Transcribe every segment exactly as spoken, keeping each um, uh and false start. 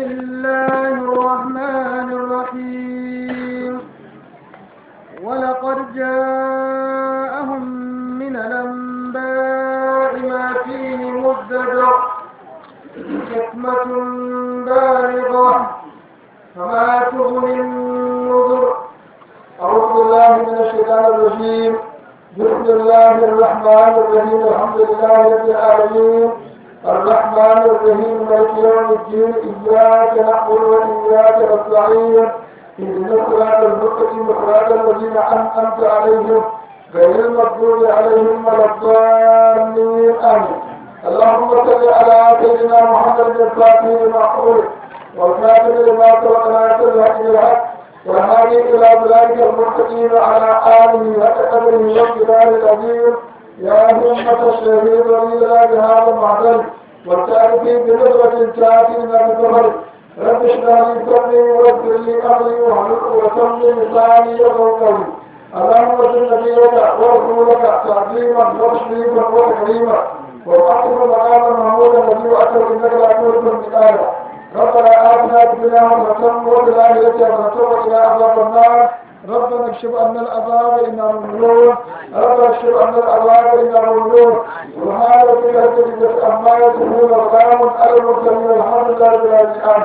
الله الرحمن الرحيم ولقد جاءهم من الأنباء ما فيه مزدجر حكمة بالغة فما تغني النذر. أعوذ بالله من الشيطان الرجيم. بسم الله الرحمن الرحيم. الحمد لله رب العالمين الرحمن الرحيم مالك يوم الدين. إياك نعبد وإياك نستعين. اهدنا الصراط المستقيم صراط الذين أنعمت عليهم غير المغضوب عليهم ولا الضالين آمين. اللهم صل على سيدنا محمد الفاتح لما أغلق والكاتب لما سبق ناصر الحق بالحق والهادي إلى ذلك المستقيم على آله وقدره والجلال العظيم. يا همة الشهيد ولينا بهذا المعدل والتعرفي بنظرة تأتينا بسفر. رب اشرح لي صدري ويسر لي أمري واحلل عقدة من لساني يفقهوا قولي. اللهم صل نبيك ورسولك تعظيما وتشريفا وتكريما وأقم مقاما محمودا الذي وأتوا إنك لا تخلف الميعاد. ربنا آتنا في الدنيا حسنة وفي الآخرة حسنة وقنا عذاب النار. ربنا اكشف عنا العذاب إنا مؤمنون. ربنا اكشف عنا العذاب إنا مؤمنون. سبحان ربك رب العزة عما يصفون وسلام على المرسلين والحمد لله رب العالمين.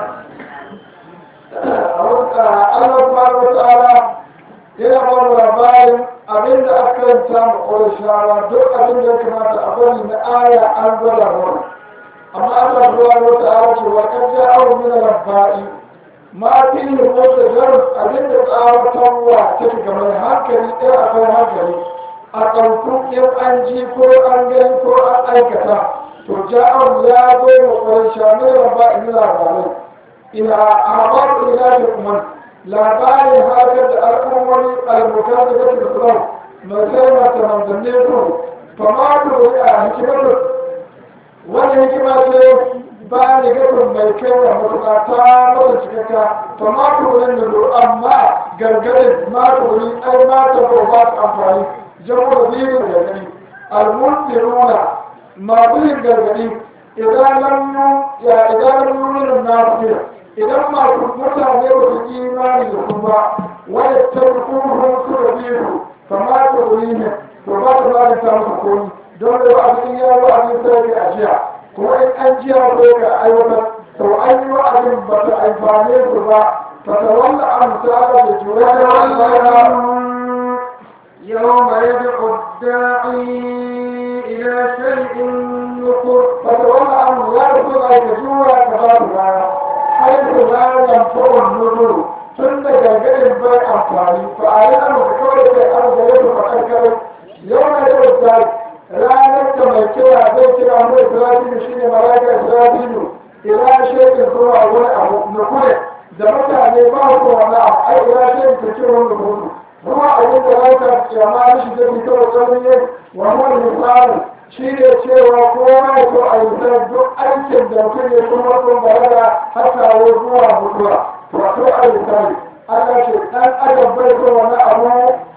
Allah subhanahu wa ta'ala yana ba mu labarin abin da aka karanta mu Qurayshawa duk abin da ya kamata a bari na aya an gwada mana. amma Allah subhanahu wa ta'ala ce wa qad ja'ahu min al-rabba'i ma fihi mutajar abin da tsawatarwa take ga mai hankali ɗaya akwai hankali a ɗauku in an ji ko an gani ko an aikata to ja'ahu ya zo wa Qurayshawa min al-rabba'i min labarai ila abar ila kuma labarin harkar da al'ummari al-mutane da su da mai sai mata manzanni ko fama da a hikimar wani hikima ce ba ni gafin mai kai wa matuƙa ta mata cikakka to ma turin da zo amma gargarin ma turin ai ma ta ko ba ta amfani jamo da zirin gargadi almuntiruna masu yin gargadi idan lam ya idan lam yumin nafiya idan masu mutane ba su imani da su ba wani tarkuhun su da biyu kama turin to ba ta ba ta samu komi don da abin ya yi abin sai a jiya kuma in an jiya ko ka aiwatar to an yi wa'azin ba ta amfane su ba ta tawalla amsala da jura da Allah يوم يدعو الداعي إلى شيء نكر فتولى أن لا يكون جورا كذلك حيث لا ينفع النذر tun da gargaɗin bai amfani to a yi amma kawai sai an zai su faɗar yau na yau da ranar da mai kira zai kira mu Isra'ilu shi ne malaka Isra'ilu ila shekin zuwa wani abu na kure da mutane ba su wani abu ai ila shekin ta kira wani hudu kuma abin da za ka kyama shi da bi kawai tsarin ne wani misali shi ne cewa kowa ya so a yi sai duk aikin da mutum ya kuma sun balaga har kawo zuwa mutuwa to a so a yi sai Allah ce ɗan adam bai so wani abu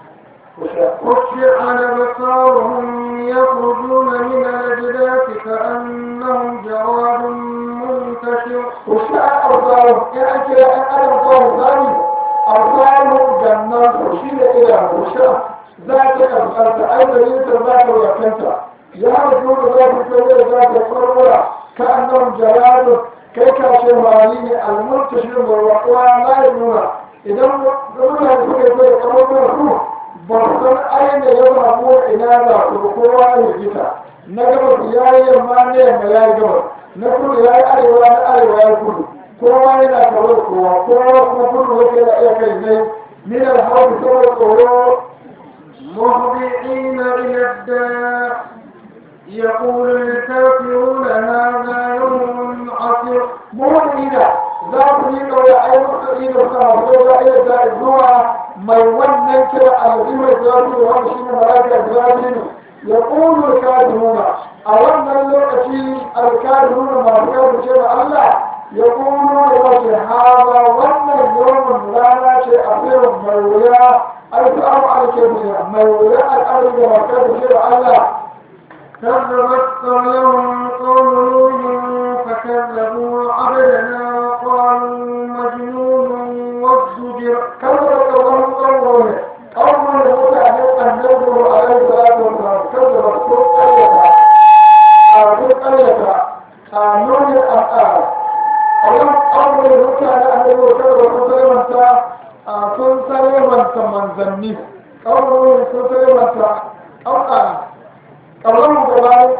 خشع أبصارهم يخرجون من الأجداث كأنهم جراد منتشر. خشع أبصارهم يعني كده أن أبصار ثاني أبصارهم جنات خشية إلى خشع ذات أبصار أيضا ينتر ذات ويكنت يخرجون ذات الكبير ذات القربرة كأنهم جراد كيكا شمالين المنتشر والوقوع لا يبنون إذا قلنا يقول يقول يقول ba san aina ya rabu ina za su kowa ya gita na gabas ya yi yamma ne yamma ya yi gabas na kudu ya yi arewa na arewa ya kudu kowa yana tare da kowa kowa kuma kudu wake da iya kai ne min alhauki saboda tsoro مهطعين إلى الداع يقول الكافرون هذا يوم عسر. مهطعين za ku yi kawai a yi musu ido sama ko za a iya da zuwa mai wannan kira alzimar zafi da wani shi ne malaka zafi ne ya ƙulu alkadununa a wannan lokaci alkadununa masu kawo ce da Allah ya ƙulu da wace hawa wannan yawan rana ce a tsirin mai wuya alfa'amu alkebiya mai wuya al'adun da masu kawo ce da Allah كذبت قبلهم قوم نوح فكذبوا عبدنا قالوا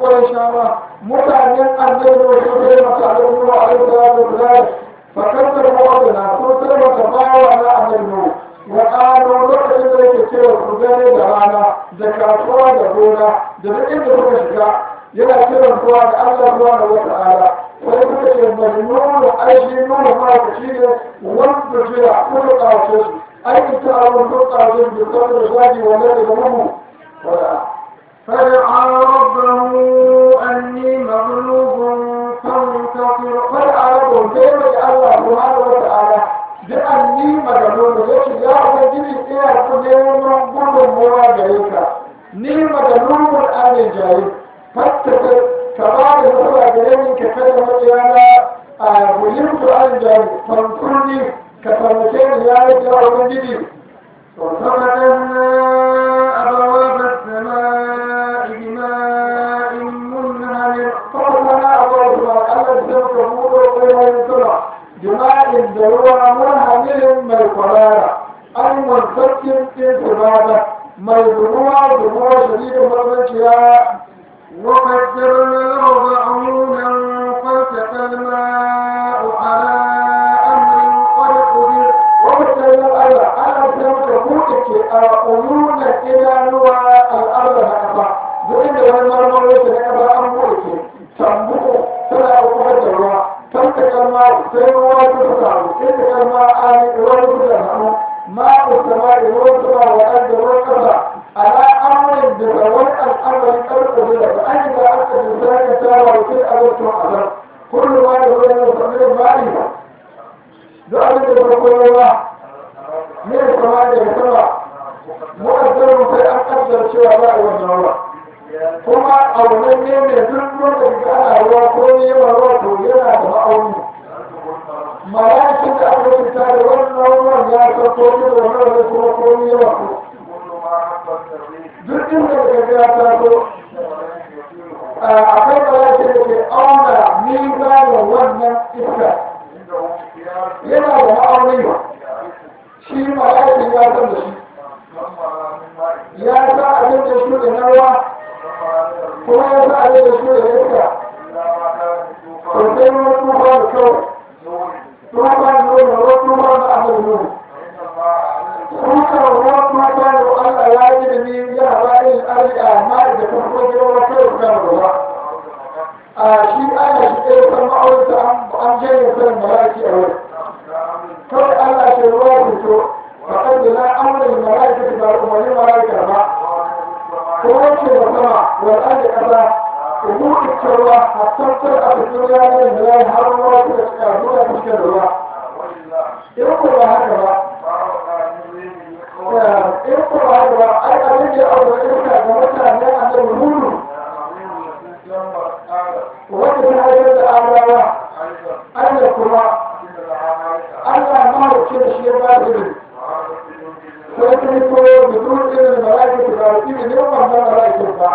ƙwarishawa mutanen annabi ne su kai masa annabi ne a yau da ya zai fakasar mawadana sun kai masa bawa na annabi ne wa ƙaro lokacin da yake cewa su gane da rana da kasuwa da gona da duk inda suka shiga yana kiran kowa da Allah ruwa da wata ala sai suka ce majnunu aishi nuna ma ka shi ne wanda jira kuma ƙawace shi aikin ta abin duk ƙawace shi da saboda zagi wanda da mu فدعا ربه أني مغلوب فانتصر فدعا ربه كيف الله سبحانه وتعالى بأني مغلوب يكي يا أبنجي إيا كنين قل مورا جريكا ني مغلوب أن جاي فاتكر كبار نصر جريني ككلمة يانا ولمت أن جاي فانصرني كفرمتين يا أبنجي ففتحنا أبواب السماء بماء منهمر ففتحنا أبواب السماء الذي يمكنون وقيمة السماء بماء دلوى منهمر من القرارة أي منفك انتبابة من دموع دموع شديد مرمشياء وفجرنا الأرض عيونا فالتقى الماء على أمر قد قدر وفجرنا الأرض أنا سمك بوتك عيونا إلى نوى الأرض هكذا وإن المرمى يتنكبر أمورك تنبوك سنة أقوى الروا فالتقى الماء سيروا تتسعوا إنك الماء آني إراد تتسعوا ماء السماء والسماء والأرض والقضاء على أمر بسوء الأمر الأرض فأين أنت بذلك تاوى وكل أرض وحضر كل ما يقول يصبر المالي ذلك يقول الله من السماء للسماء مؤثر في أن أقدر شوى والنور كما أولا من يذكر بكان هو كوني وروح ينا تمعوني ملائكة أمر الكتاب والنور يا سطوك والنور يكون كوني وروح duk inda da ya taso akwai malakin da ke auna mizanin wannan iska yana da ma'auni shi malakin ya san da shi ya sa abin da shi da nawa kuma ya sa abin da shi da iska to sai wani tufa da kyau tufa da nuna wani tufa da abin nuna Kuka ruwan mata da Allah ya yi da ni ya bayan al'ari amma da farko ya wa kai da ruwa. A shi ana shi ɗaya san ma'aurata an janye san malaki a wuri. Kawai Allah ke ruwa fito a kan da na amurin malaki da ba umarni malaki ba. Ko wace da sama wal an da ƙasa ko buɗe cewa a tattar a cikin yanar da ya har ruwa da suka zuwa cikin ruwa. In ko ba haka ba, in kuma haka ai abin da abu da iska ga mutane a nan hudu wanda ta haifar da amurawa Allah kuma Allah mahaifci da shi ya ba da ne sai ta yi koyo da duk irin mala'ikar da ba su ne wannan mala'ikar ba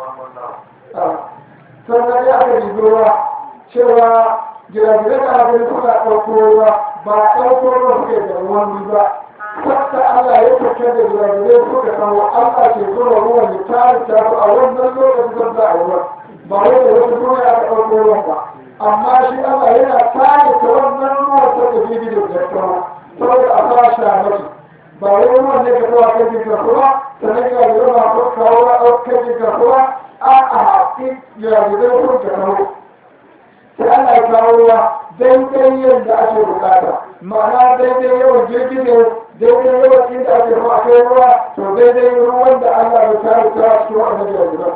sannan ya aka ji ruwa cewa gida-gida da abin suka ɗauko ruwa ba ɗauko ruwa suke da ruwan ba wata Allah ya fitar da jiragen suka kawo Allah ke zuwa ruwan ya tare ta su a wannan lokacin da a ruwan ba wai da wasu duniya aka ɗauko ruwan ba amma shi Allah yana tare ta wannan ruwan ta da bibi da gaskawa saboda a ba shi a mace ba wai ruwan ne ka kawo kai jin karkuwa sannan ga yi ruwa ko kawo a kai jin karkuwa a a haƙi jiragen sun ka kawo sai Allah ya kawo ruwa daidai yadda ake bukata ma'ana daidai yawan jirgin ne daidai yawan inda ake ruwa a kai ruwa to daidai ruwan da Allah ya tare ta cikin wannan jirgin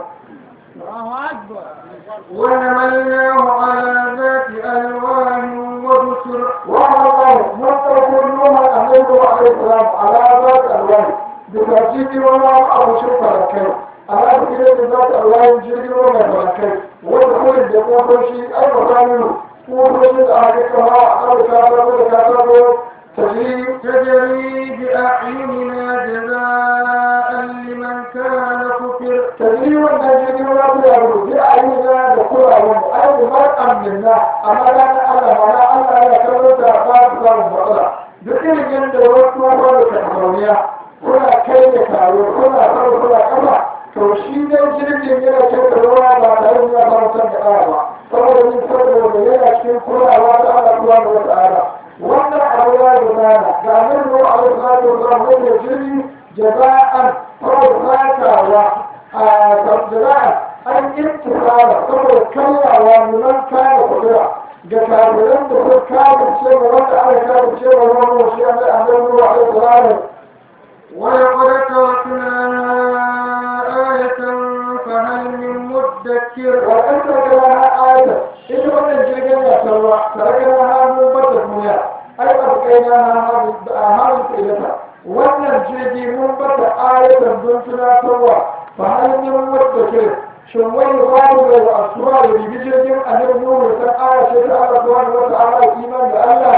ونملناه على ذات ألوان ودسر وهذا منطق النوم الأمير عليه السلام على ذات ألوان بترتيب وما أبو شرف الكي على ذكر ذات ألوان جرد وما الكي ودخول الجنة شيء أي مكان وفرشد أهلكها أو كاتب وكاتب تجري تجري بأعيننا جزاء لمن كان كفر تجري والنجري ولا تجري بأعيننا دخول أمام أي مرء منا أما كان الله ولا الله يكرر تأخذ الله المطلع ذكر جند وقت وقت كهرونيا كنا كي يكارو كنا فرو كنا كما توشيد الجرد يمينا كتروا ما تعلم cikin kulawa ta Allah subhanahu wa ta'ala wannan abu ya gudana ga nan ruwa a wasu zata zuwa wanda jirgi jaza'an kawai zakawa a jaza'an an intifara saboda kallawa nunan kayan kudura ga kafiran da sun kafirce wa wanda aka kafirce wa wani wasu yanzu a nan ruwa a wasu zata ولقد تركناها آية فهل من مدكر وأنت كلها آية إذا كنت jirgin ya sarwa tarakana hannun bata duniya ai abkaina hannun tsailata wannan jirgi mun bata ayatan don tunatarwa fa hannun wadda ke shin wani wani mai wa asuwa da bibi jirgin annabi nuhu san aya ce ta Allah subhanahu wa ta'ala iman da Allah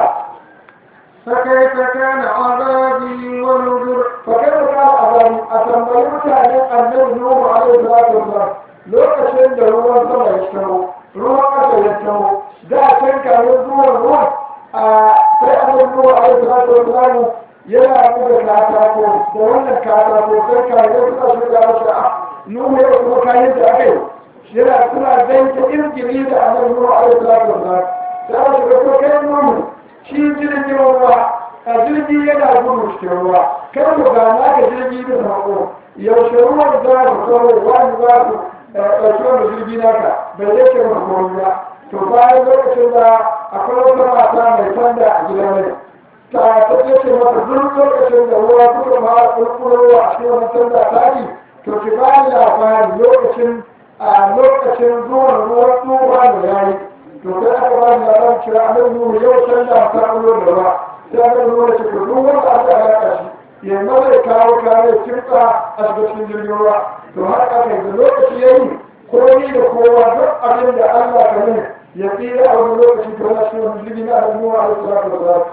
فكيف كان عذابي ونذر فكيف كان عذابي أتنبي mutanen annabi nuhu alaihi salatu wasalam lokacin da ruwan sama ya shawo ruwan ƙasa ya shawo da can kayan zuwan ruwan a sai annabi nuhu alaihi salatu wasalam yana buga katako da wannan katako sai kayan suka shiga masa a nuhu ya kuma kayan da aka yi yana suna danke irgiri da annabi nuhu alaihi salatu wasalam sai aka shiga ko kai nuhu shi jirgin ruwa a jirgi yana gudu cikin ruwa kar mu ga naka jirgi da sako yaushe ruwan za su kawo wani za su ɗauki wani jirgi naka bai yake masu ruwa to bayan lokacin da akwai wata mata mai sanda a gidan mai ta ta yake mata duk lokacin da ruwa suka fara kurkurowa a cikin wani sanda taki to ki ba ni labari lokacin a lokacin zuwan ruwan tuba da yayi to sai aka ba ni labarin cewa annabi nuhu yau sanda ta ɓullo da ruwa sai annabi nuhu ya ce to duk wanda aka halaka shi ya maza ya kawo kare kimta a shiga cikin jirgin ruwa to har aka yi da lokaci ya yi ko ni da kowa duk abin da Allah ka ne ya tsira a wani lokaci to yana cikin wani jirgin na annabi nuhu alaihi salatu wasalam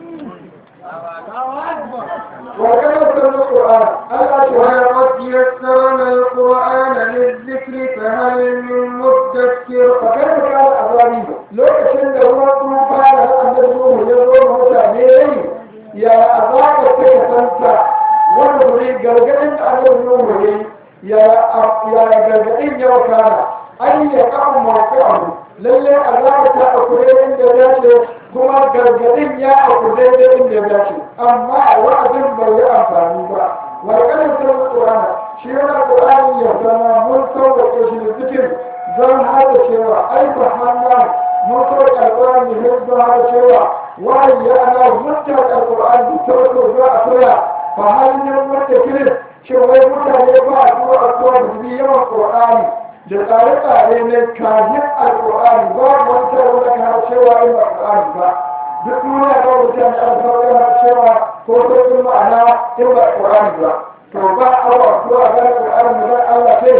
وكما سمى القرآن ولقد يسرنا القرآن للذكر فهل من مدكر فكيف كان عذابي لو كشن هو طوفان أن النوم يزور متعليل يا عذاب كيفنت ونظري قلقل أن النوم يا يا قلقل يوكان أي يقع موقعه للي عذاب تأكلين جداته kuma gargadin ya auku daidai inda ya dace amma wa'azin bai yi amfani ba walƙalin sun ƙurana shi yana ƙurani ya zama mun sauƙaƙe shi da zikin don hada cewa ai ba hannu mun sauƙaƙe alƙurani ne don hada cewa wani ya ana mutar alƙurani ta wato za a tura fa hanyar wata kirin shi wai mutane ba a zuwa a zuwa da zubi yawan ƙurani da tsare-tsare ne kafin alƙur'ani ba wata wanda ka har cewa in ba alƙur'ani ba duk duniya ba wata da an sauƙa har cewa ko sauƙin ma'ana in ba alƙur'ani ba to ba awa ko a gane alƙur'ani da Allah ce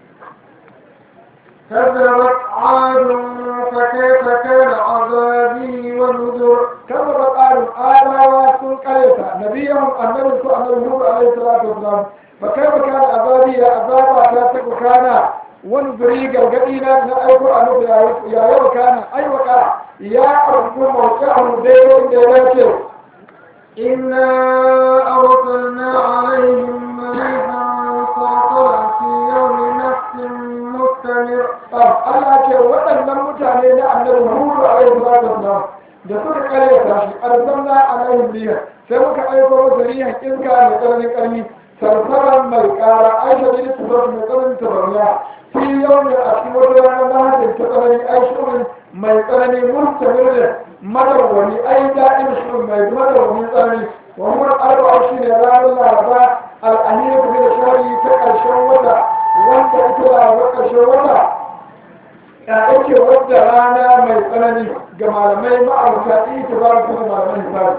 كذبت عاد فكيف كان عذابي ونذر كذبت عاد آدم سن قريتا نبيهم النبي صلى الله عليه وسلم فكيف كان عذابي عذابا كان wani gari gargaɗi na na aiko a nufi ya yau kana aiwaka ya abu mawuce a daidai da ya dace إنا أرسلنا عليهم ريحا صرصرا في يوم نفس مستمر Allah ce waɗannan mutane na annabi Nuhu alaihi salatu wasallam da suka karyata shi arsalna alaihim riha sai muka aiko musu riha iska mai tsananin ƙarni sarsaran mai ƙara aisha ne su zo mai tsananin tabarniya fi yau ne a cikin wata ranar lahadin ta tsanani ai shirin mai tsanani mustamir da madawwani ai daɗin shirin mai madawwani tsanani wa mun arba'a shi ne ranar laraba al'ahiyar da shari ta ƙarshen wata wanda ita laraba ƙarshen wata ya ake wadda rana mai tsanani ga malamai ma'aurata ita ba su malamai hisari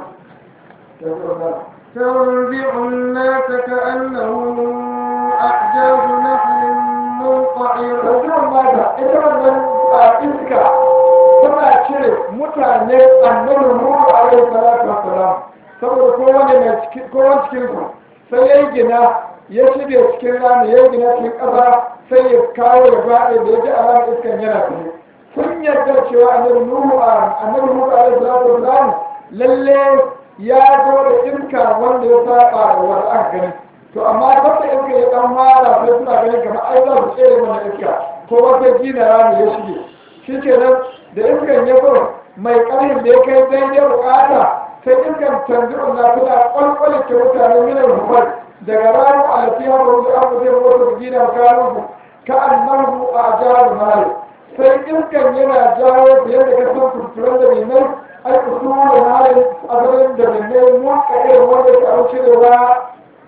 تنبع الناس كأنهم أعجاز نخل منقعر rasuwar mata ita wannan a iska tana cire mutane annabi Nuhu alaihi salatu wassalam saboda kowane mai cikin kowane cikin su sai ya gina ya shige cikin rami ya gina cikin ƙasa sai ya kawo ya faɗi da ya ji alamar iskan yana tsaye sun yarda cewa annabi Nuhu annabi Nuhu alaihi salatu wassalam lalle ya zo da iska wanda ya saba da wanda aka gani to amma wanda iska ya dan mara sai suna ganin kamar ai za su tsere mana iska ko wata gina rami ya shige shi ke nan da iskan ya zo mai ƙarfin da ya kai daidai bukata sai iskan tanzi'un na tana ƙwalƙwale ke mutane minar hukumar daga ranar alafiya ba wanda an zai mota da gina kayansu ka annahu a jihar mali sai iskan yana jawo da yadda ka san kurkuren da mai ai usulun halin asalin da mai mun ƙaƙe wanda ke an cirewa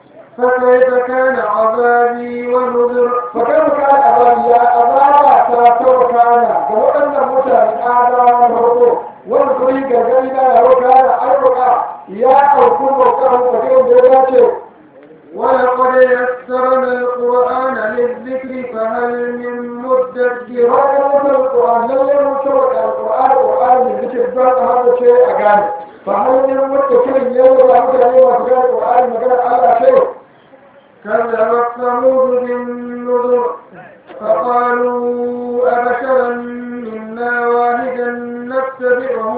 فكيف كان عذابي ونذر فكيف كان عذابي يا عذابا تاتوكانا وأن متى آدم فرقه والقري غرغرنا وكان أيضا يا أركم وكان فكيف ذلك ولقد يسرنا القرآن للذكر فهل من مدكر هذا مثل القرآن لن يمسك القرآن القرآن للذكر بعد هذا الشيء أجانب فهل من مدكر يوم هذا اليوم مكان القرآن مكان على شيء كذبت ثمود بالنذر فقالوا أبشرا منا واحدا نتبعه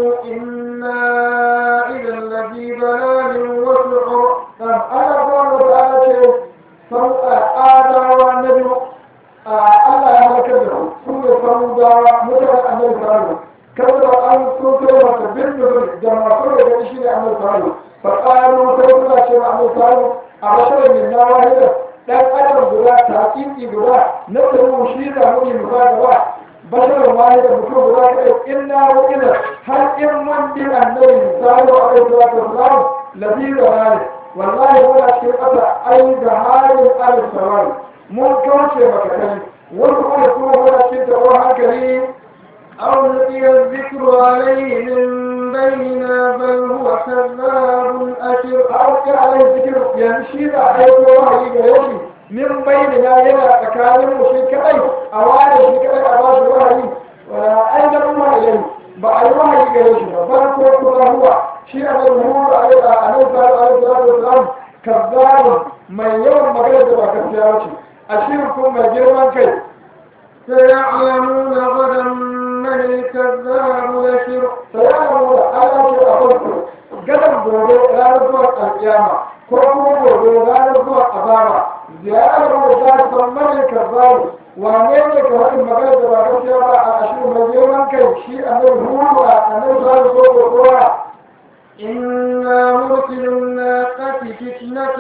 إنا إذا لفي ضلال وسعر أنا أقول تعالى سوء آدم والنبي الله يهلكهم سوء ثمود مثل أن يفعلوا كذب أن سوء بالنذر جماعة يشيل أن يفعلوا فقالوا سوء شيء أن يفعلوا a bashirar min na wahida ɗan adam guda taƙiƙi guda na tsaro shi da muni musa gaba bashirar wahida mutum guda kaɗai in na wahida har in mun bi annabi salo a kai salatu wasalam lafiya hali wallahi muna cikin ƙasa ai da halin alif sawari mun kauce makakai wasu kuma kuma muna cikin taɓon hankali أو لقي الذكر عليه من بيننا بل هو كذاب أشر أو لقي عليه الذكر يمشي عليه وحي غيره من بيننا ينا تكالم شيكاي أوان شيكاي أباس وحي أين ما إليه بأي وحي غيره بل كوكما هو شيء الظهور عليه عليه الصلاة والسلام كذاب من يوم مغرب وكذابه أشيركم من جرمان كي سيعلمون غدا من الكذاب يشر سيعلمون أنا شيء أقولكم قدم gobe ranar zuwa alƙiyama ko kuma gobe ranar zuwa azaba ziyararwa da za su mani karzaru wane ne ka haɗin magana da ba gaskiya ba a ashirin mai girman kai shi annabi hudu a annabi za su so kowa إنا مرسل الناقة فتنة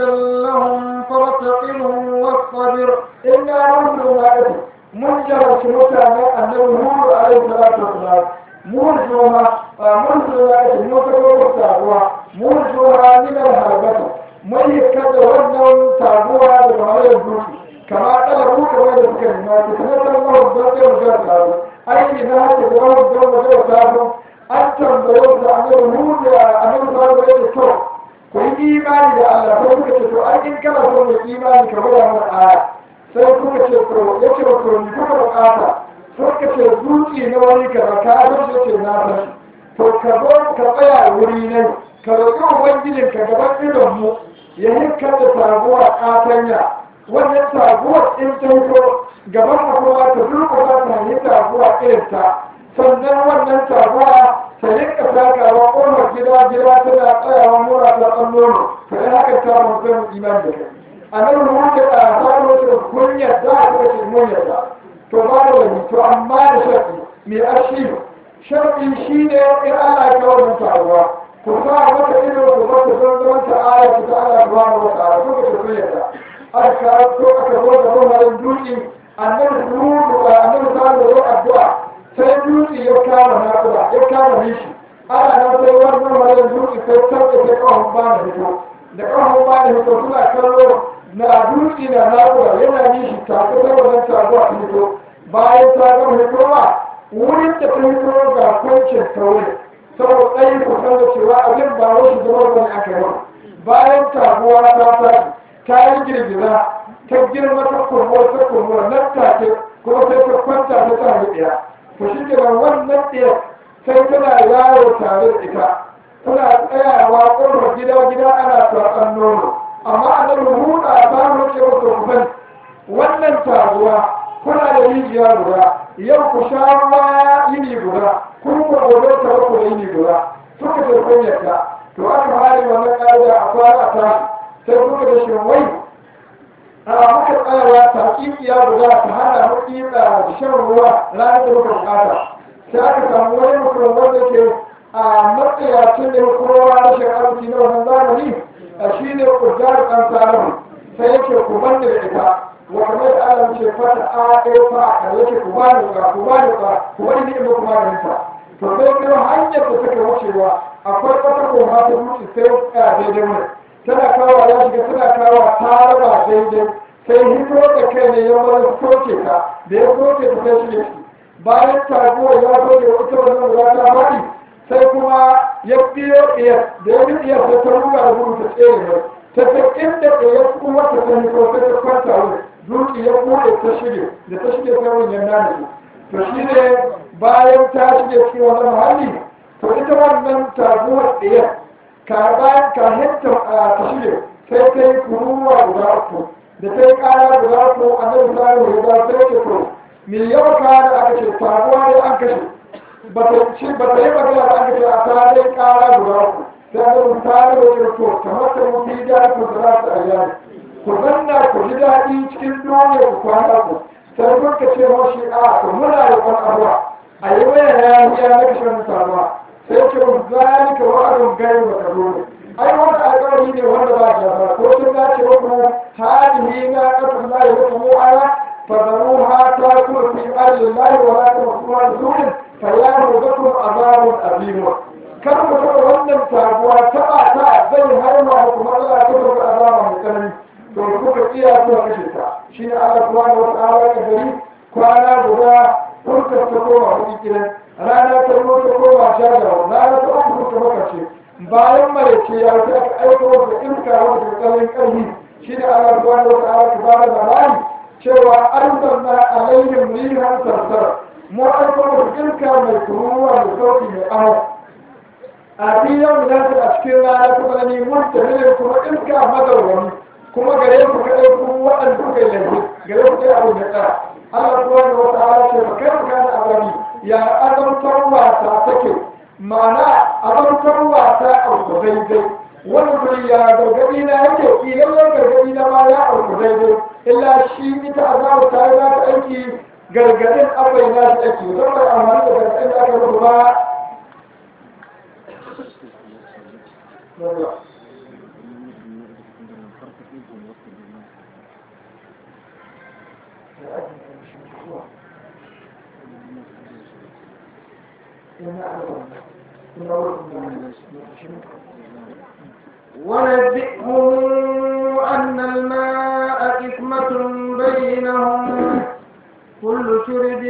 لهم فارتقبهم واصطبر إنا مرسل الناقة mun jarabci mutane annabi hudu alaihi salatu wasalam mun joma mun joma ake mun kawo taguwa mun joma min al-harbata mun yi kada wannan taguwa da bayan duki kama kala ku kamar da suka nuna ki sanar da Allah da ta rubuta tagu aiki na haka da wannan da rubuta tagu an tambaye da annabi hudu annabi sallallahu alaihi wasallam ku yi imani da Allah ko kuka ce to an in kana so mu imani ka bada mana aya sai kuka ce to ya ce ba to ni kuka bukata sai ka ce duki na wani kaza ka zo shi ce na san to ka zo ka tsaya wuri ne ka roƙi ubangijin ka gaban idon mu ya hinkar da sabuwa katanya wannan sabuwar in ta hito gaban abuwa ta durƙusa ta yi sabuwa irin ta sannan wannan sabuwa ta rinka sakawa ƙofar gida gida tana tsayawa mura ta ɗan nono to ya haka ta mutum iman da kai a nan rubuta a zaɓar wasu kun yadda a kuka ce mun yadda to ba da wani to amma da shafi mai arshi shafi shi ne in Allah ya kawo nan taruwa ku sa mata ido ku ba ku san zaman ta aya ku ta Allah subhanahu wa ta'ala kuka ce kun yadda aka kawo ko aka zo da rumarin dutse annabi rubuta annabi sallallahu alaihi addu'a sai dutse ya kama naƙuda ya kama nishi ana nan sai wannan rumarin dutse sai tabbace sai kawai ba na fito da kawai ba na fito suna kallo na dutse na naƙuda yana nishi tafi ta wajen taguwa ta fito bayan ta gama fitowa wurin da ta fito ga kwancin taure saboda tsayin kusan da cewa abin ba wasu zama wani aka yi bayan taguwa ta tashi ta yi girgiza ta girma ta kurmuwa ta kurmuwa nan take kuma sai ta kwanta ta ta ɗaya to shi ke wannan ɗaya sai tana yawo tare da ita tana tsayawa ƙofar gida-gida ana tsatsan nono amma a nan rubuta a samun cewa kurkuban wannan taguwa kuna da rijiya guda yau ku sha ruwa yini guda kun ku gobe ta ku da yini guda suka ce kun yadda to aka hali wannan ƙa'ida a fara ta sai kuka da shi wai a muka tsayawa ta kikiya guda ta hana mu kika da shan ruwa ranar da muka bukata sai aka samu wani mutum wanda ke a matsayacin da ya kowa rashin arziki na wannan zamani a shi ne ƙudar ɗan tsarin sai yake ku banda da ita wa kamar da Allah ce fata a ɗaya fa a yake ku ba ni ba ku ba ni ba ku bari ni in ba kuma da nita to sai kuma hanyar da take wucewa akwai wata koma ta dutse sai a daidai mai tana kawo ya shiga tana kawo ta raba daidai sai hito da kai ne ya wani soke ta da ya soke ta sai shi bayan taguwa ya soke wata wannan guda ta faɗi sai kuma ya biyo ɗiyar da ya bi ɗiyar sai ta ruga da gudu ta tsere mai ta ta inda ɗiyar kuma ta ta hito sai ta kwanta wuri dutse ya buɗe ta shige da ta shige sai wani yana da shi to shi ne bayan ta shige cikin wannan muhalli to ita wannan taguwar ɗiyar ka bayan ka hinta ta shige sai ta yi kururuwa guda uku da ta yi ƙara guda uku a nan sa'ar ya ba sai ce to me yawa ka da aka ce taguwa ne an kashe ba ta yi magana da aka ce a ta dai ƙara guda uku sai a nan sa'ar ya ce to kamar ta mutu da ku da za su ayyana ku zanna ku ji daɗi cikin duniya ku kwana ku sai kun ka ce mashi a ku muna da wani abuwa a yi waya ya yi ya na kashe wani taguwa sai ce ku zalika wa'adun gari ba ta dole ai wani alƙawari ne wanda ba shi ba ko sun dace wa ku hadihi na kafin la ya mutu mu'ala fa zaru ha ta kuma fi arli lahi wa la ta kuma rasulin fa ya rubutu azabun azim kar ku taɓa wannan taguwa taɓa ta zai harma ku matsala ta da azaba mai tsanani to kuka iya kuka kashe ta shine Allah subhanahu wa ta'ala ya gari kwana guda kurka ta koma hudu kiran rana ta zo ta koma shagawa rana ta uku ta makace bayan marece ya wuce aka aiko da iska wanda ta tsallin ƙarfi shi ne Allah subhanahu wa ta'ala ta bada labari cewa arsalna alaihim rihan sarsar mu aiko da iska mai kuruwa mai sauki mai aho a filin da a cikin rana ta tsanani mun tafi kuma iska madarwani kuma gare ku kaɗai ku waɗanda kuka yi laifi gare ku kai abu da tsara Allah subhanahu wa ta'ala ce ba kai ka na abani ya azamtar wata take ma'ana azamtar wata auku daidai wani guri ya gargaɗi na yake ilallar gargaɗi na ma ya auku daidai illa shi ita azabar ta yi za ta aiki gargaɗin abai na shi aiki zan bai amfani da gargaɗin da aka rubu ba ونبئهم أن الماء إثمة بينهم كل شرب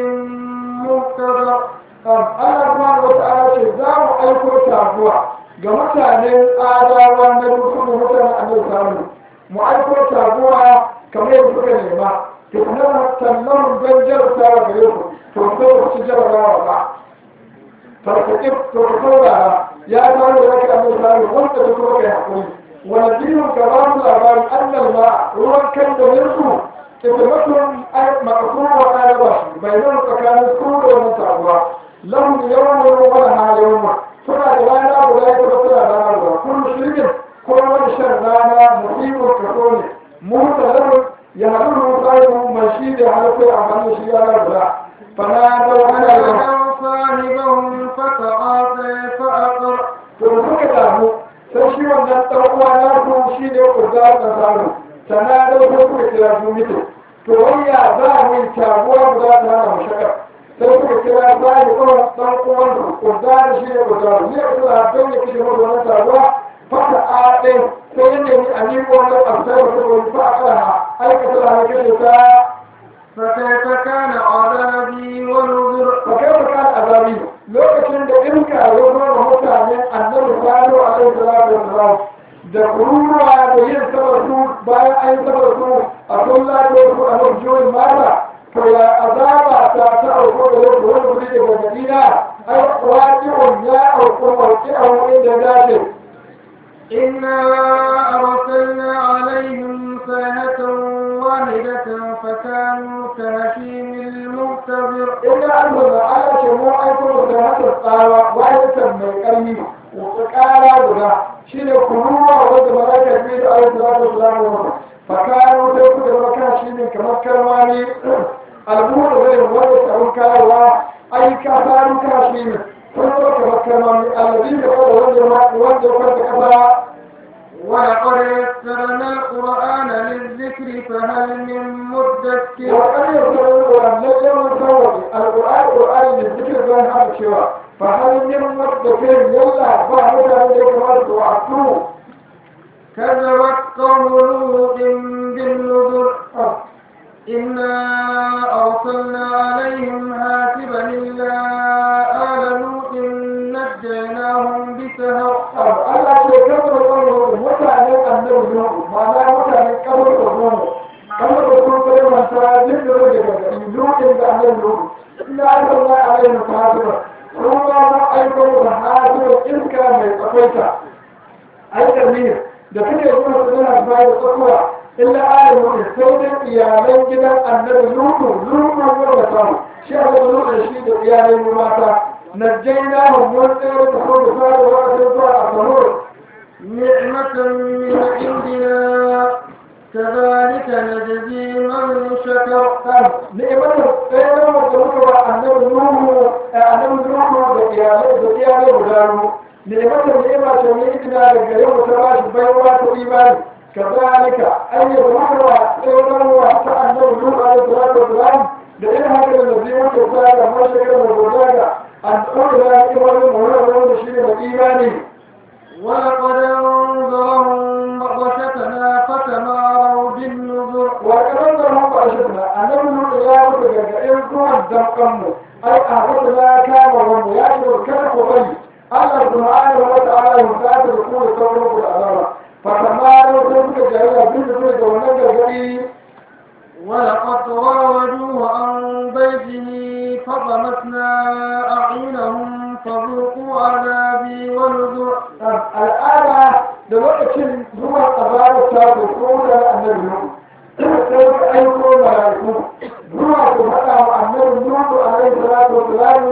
مختبر Allah subhanahu wa ta'ala ce za mu aiko taguwa ga mutanen adawa na dukkan mutanen annabi sallallahu mu aiko taguwa kamar yadda suka nema to nan sannan don jarta wa gare ku to sai ku ci jarabawa ba farkaɗi to ku saurara ya kawo da yake annabi sallallahu wanda da kuma kai hakuri wani biyun ka ba mu labarin annal ma ruwan kan da yansu ita mutum makasura wa ɗaya ba shi bai nan tsakanin su da wani taguwa lahum yawmun wa laha yawmun suna da rana guda ita ba suna rana guda kullu shirkin ko wani shan rana musibin kaso ne mutalabin ya haɗu rusayu mai shi da halittar amfani shi rana guda fana da wani yawon صاحبهم فتعاطى فأقر to da suka damu sai shi wannan ɗan uwa na su shi ne kurza da samu sana da wasu suka kira su mito to wanya za mu yi taguwa guda ta hana mu shakar sai suka kira sai kuma dan uwan su kurda da shi ne kurda ne ya kula don ya kishe mu wannan taguwa fata a ɗin sai ya nemi a ni wannan amsar da ta wani fa aka aikata da kashe ta فكيف كان عذابي ونذر فكيف كان عذابي lokacin da irka ya zo da mutane annabi sallallahu alaihi wasallam da kururuwa da yin sabar su bayan an yi sabar su a sun lafiya su a mafiyoyin mata to ya azaba ta ta auko da yau wani guri da gargadina ai waƙi'un ya auko waƙi'un inda ya dace إنا أرسلنا عليهم صيحة واحدة فكانوا كهشيم المعتبر إنا أنزلنا على شموع أيكم صيحة الطاوة واحدة من القريب وقال بنا شيل كلوة ورد ملاك البيت عليه الصلاة والسلام فكانوا تيكوا دمكا شيل كما كرماني البور غير ورد سعون كاروا ai ka faru ka shi ne kun zo ka bakkarma mai alladin da kada wanda wanda ya kwanta kasa ولقد يسرنا القرآن للذكر فهل من مدكر وقد يسرنا القرآن لجل مسوي القرآن القرآن للذكر بين هذا الشيء فهل من مدكر يلا بعد ذلك كما توعدتم كذبت قوم لوط بالنذر إنا أرسلنا عليهم هاتبا إلا آل لوط نجيناهم بسهر Allah ce kamar wani mutanen annabi Nuhu ma'ana mutanen kamar da Nuhu kamar da sun kai manta duk da rage daga lokacin da annabi Nuhu ina Allah alaihi ta'ala sun ba mu aiko da hadirin iska mai tsakaita aikar ne da kake zuwa suna bayar da tsakuwa illa ala Nuhu sai da iyalan gidan annabi Nuhu Nuhu wanda samu shi annabi Nuhu shi da iyalan mata نجيناهم والسير تحول فار وأسرطاء الظهور نعمة من عندنا كذلك نجزي من شكر نعمة سيرا وذلك أنه النوم أنه النوم بقياله بداره نعمة نعمة شميتنا لقريب سراج بيوات الإيمان كذلك أن يظهر سيرا وحتى أنه النوم عليه الصلاة والسلام لأن هذا الذي وكذلك ما شكر وذلك أن أولى إيمان مهرم شيء الإيمان ولقد أنذرهم بطشتنا فتماروا بالنذر ولقد أنذرهم بطشتنا أنهم إلى ربك إن كنت دمقم أي أهدنا كان وهم يأتوا الكلف وغي الله سبحانه وتعالى يمتاز بقول التوبة والعذاب فتماروا ذلك جاهلا بالنذر ونجر ولقد راودوه عن بيته فطمسنا أعينهم فذوقوا عذابي ونذر الآن دلوقتي هو القضاء التابع كون النبي سوف أيكون ملائكة هو سبحانه النبي نوح عليه الصلاة والسلام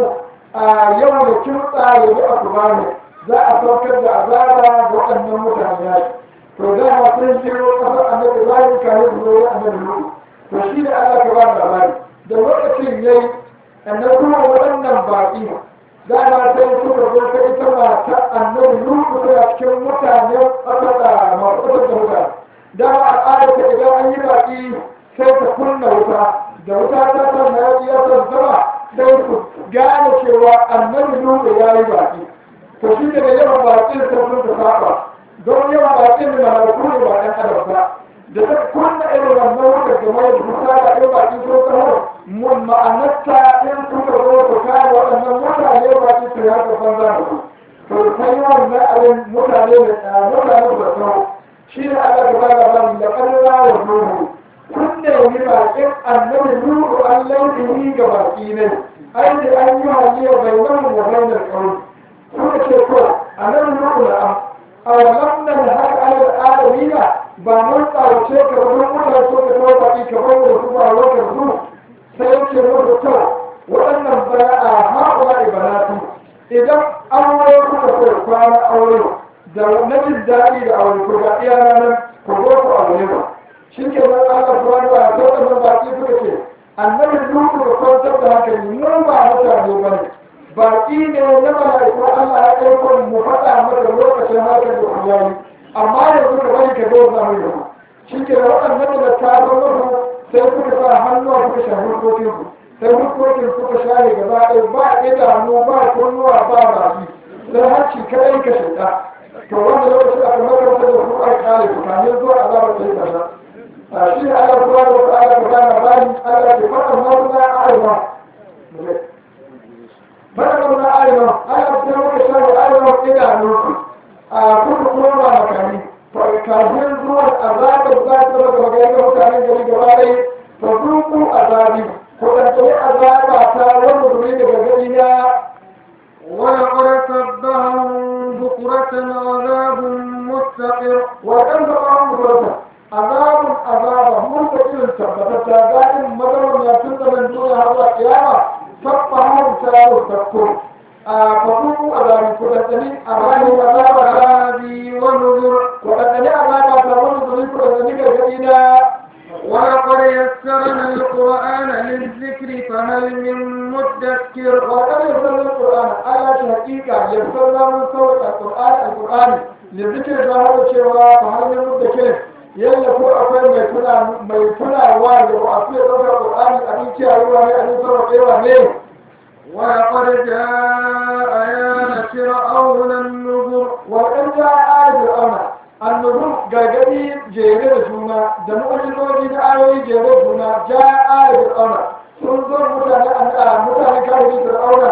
يوم الكرطة يبقى قرآن za a saukar da azaba ga waɗannan mutane to da ma sun jiro kasar annabi Ibrahim kare su zo annabi Nuhu to shi da Allah ka ba labari da lokacin yayi annabi kuma waɗannan baƙi da ma sai suka zo ta ita mata annabi Nuhu tana cikin mutane ƙasar da masu ƙasar da wuta da ma al'ada ta idan an yi baƙi sai ta kunna wuta da wuta ta san na yaƙi ya san sama sai su gane cewa annabi Nuhu ya yi baƙi to shi daga yawan baƙin sai sun ta saba don yawan baƙin da malaku ne ba ɗan adam ba da ta kunna irin wannan wutar da mai da kusa da ɗan baƙi ko tsaro mun ma'anarta in suka zo su kare waɗannan mutane baƙi su ya ga banza da su to sai wannan abin mutane da mutane da tsaro shi ne Allah ta bada bani da ƙarra wa nuhu kun ne yi baƙin annabi nuhu an laifi ga baƙi ne ai da an yi hanyar bainahu wa bainar ƙauni suka ce ko annabi nuhu na am awalam nan har alal alamina ba mun tsawace ka ba mun mutane so ka tawo baki ka bar da su ba lokacin su sai yake musu to waɗannan bana a haƙula ibanatu idan aure kuka so kwana aure da na jin daɗi da aure ko ga iya ranar ku zo ku aure ba shi ke nan Allah subhanahu wa ta'ala da baki suka ce annabi nuhu da kwantar da hankali mun ba mutane bane baƙi ne na mala'iku Allah ya kai kun mu faɗa maka lokacin haka da kuyani amma yanzu ka bari ka zo za mu yi shi ke da waɗannan da ta zo musu sai suka sa hannuwa suka sha hukokin su sai hukokin suka share gaba ɗaya ba idanu ba kunnuwa ba baki sai hanci kaɗai ka shiga to wanda lokacin aka makaranta da su aka kare su kamin zuwa azabar ta yi kaza a shi ne Allah subhanahu wa ta'ala ka gana bani Allah ke faɗa mauna a arewa فلما أعلم أنا أبدأ شر أعلم إلى نوح كل قوة مكاني فكافين زور أذاب الذات لك وغيره مكاني جري جواري فذوقوا أذابي فقدتوا أذاب أتاور مدرين بغيرها ولقد صبهم بكرة عذاب مستقر وكان صبهم بكرة عذاب عذاب مستقر ثبتت دائم مدر ما كنت من دون هذا القيامة فقهم ساروا تذكر فقوموا أذان كتني أذان عذاب عذابي ونذر وكتني عذاب عذاب ونذر كتني كجديدا ولقد يسرنا القرآن للذكر فهل من مدكر مدكر وقد يسر القرآن على حقيقة يسر من صوت القرآن القرآن لذكر ظاهر الشيوى فهل من مدكر يلا ko akwai mai tuna mai tunawa da ba su ɗaukar Qur'ani abin kiyayewa ne abin sarrafa ne ولقد جاء آيات فرعون النذر وقد جاء آيات فرعون النذر gargadi jere da juna da mu'jizoji da ayoyi jere da juna ja ayat fir'auna sun zo mutane mutane kafiri fir'auna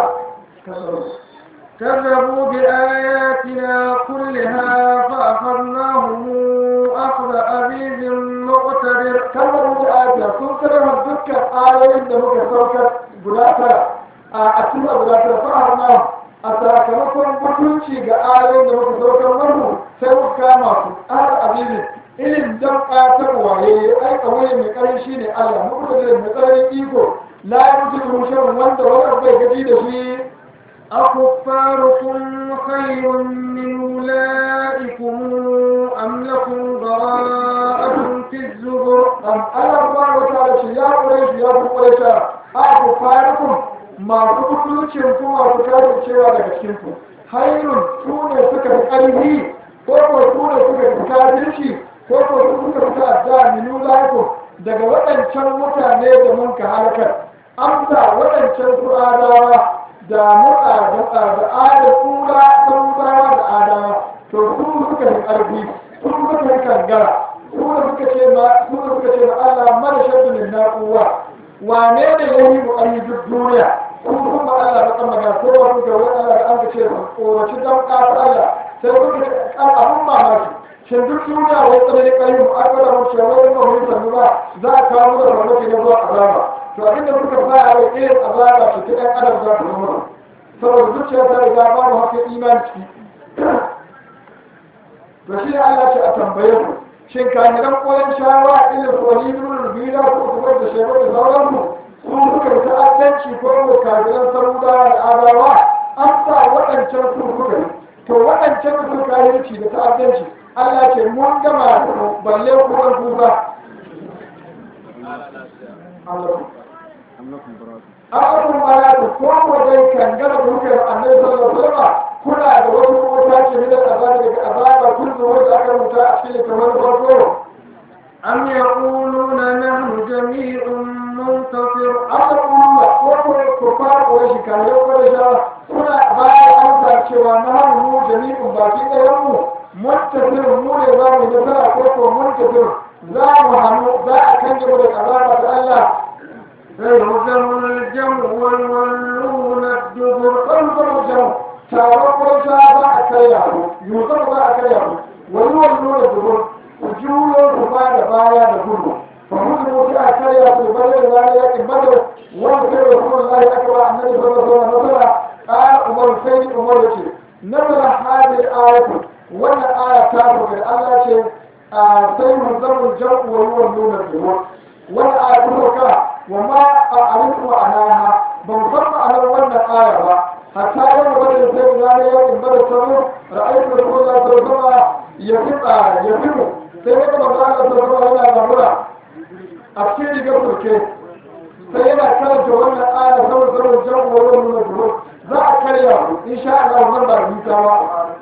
كذبوا بآياتنا كلها فأخذناهم أخذ عزيز مقتدر كذبوا بآياتنا sun karama dukkan ayoyin da muka saukar guda tara a cikin guda tara fa'arna a sakamakon mutunci ga ayoyin da muka saukar mamu sai muka kama su har azizin ilin dan ƙatar waye ai kawai mai ƙarfi shine Allah muka da mai tsananin iko la yujidu sharrun wanda wani bai gaji da shi أكفاركم خير من أولئكم أم لكم براءة في الزبر أم أنا سبحانه وتعالى يا قريش يا قريش أكفاركم ما كنتم وتكادوا cewa daga cikin ku hayrun sune suka fi ƙarfi ko ko sune suka fi kafirci ko ko suka fi ta'adda min ulaikum daga waɗancan mutane da mun ka halakar amsa waɗancan su'adawa da muka da da ada kula saurawa da adawa to su suka yi ƙarfi su suka yi kangara su suka ce ma su suka ce ma Allah mara shaddu min naquwa wane ne yayi mu ayi duk duniya su kuma Allah ba kan magana ko ba su ga wani Allah da an ce ko ci dan ƙasa Allah sai suka ce an abun mamaki shin duk duniya wai tsare kai mu aka da mu ce wai mu mun san ba za a kawo da wani ne zuwa azaba to abinda muka fara da irin azaba ce ta ɗan adam za ta zama saboda zuciya ta riga ba mu haka iman ciki to shi ne Allah ce a tambaye ku shin kamilan koyon shawara irin su wani ibn rubila ko kuma da shaibu da sauransu su suka yi ta'addanci ko ko kamilan saruda da adawa an sa waɗancan su suka yi to waɗancan su kahirci da ta'addanci Allah ce mun gama da balle ku an kusa Allah abubuwan baya da kowa dai kangara da muka yi annabi sallallahu alaihi wasallam kuna da wasu mota ce ne da azaba daga azaba kullu wanda aka rubuta a cikin kamar farko am yaquluna nahnu jami'un muntasir amma kuma ko ko ko fara ko shi kan yau ko da kuna baya amsa cewa nahnu mu jami'un baki ɗayan mu muntasir mu ne za mu yi nasara ko ko muntasir za mu hannu za a kanje mu da azaba ta Allah فيهزم الجمع ويولون الدبر فيهزم الجمع تاوكل شابا أكياه يوزن با أكياه ويولون الدبر وجوه ربا دبايا دبر فهزموا في أكياه في بدر ذلك بدر وانكر رسول الله أكبر النبي صلى الله عليه وسلم قال عمر سيد عمر يقول نزل هذه الآية ولا آية تابعة الله شيء سيهزم الجمع ويولون الدبر ولا آية تابعة وما أعرف معناها بنصب على ولا آية حتى يوم بدر الزيت ذلك يوم بدر الصبر رأيت رسول الله صلى الله عليه وسلم يفق يفق سيدنا الله صلى الله عليه وسلم مرة أبشر قبل كيف سيدنا كانت ولا آية صلى الله عليه وسلم ولا من الجروب ذا كريم إن شاء الله من بعد بيتوا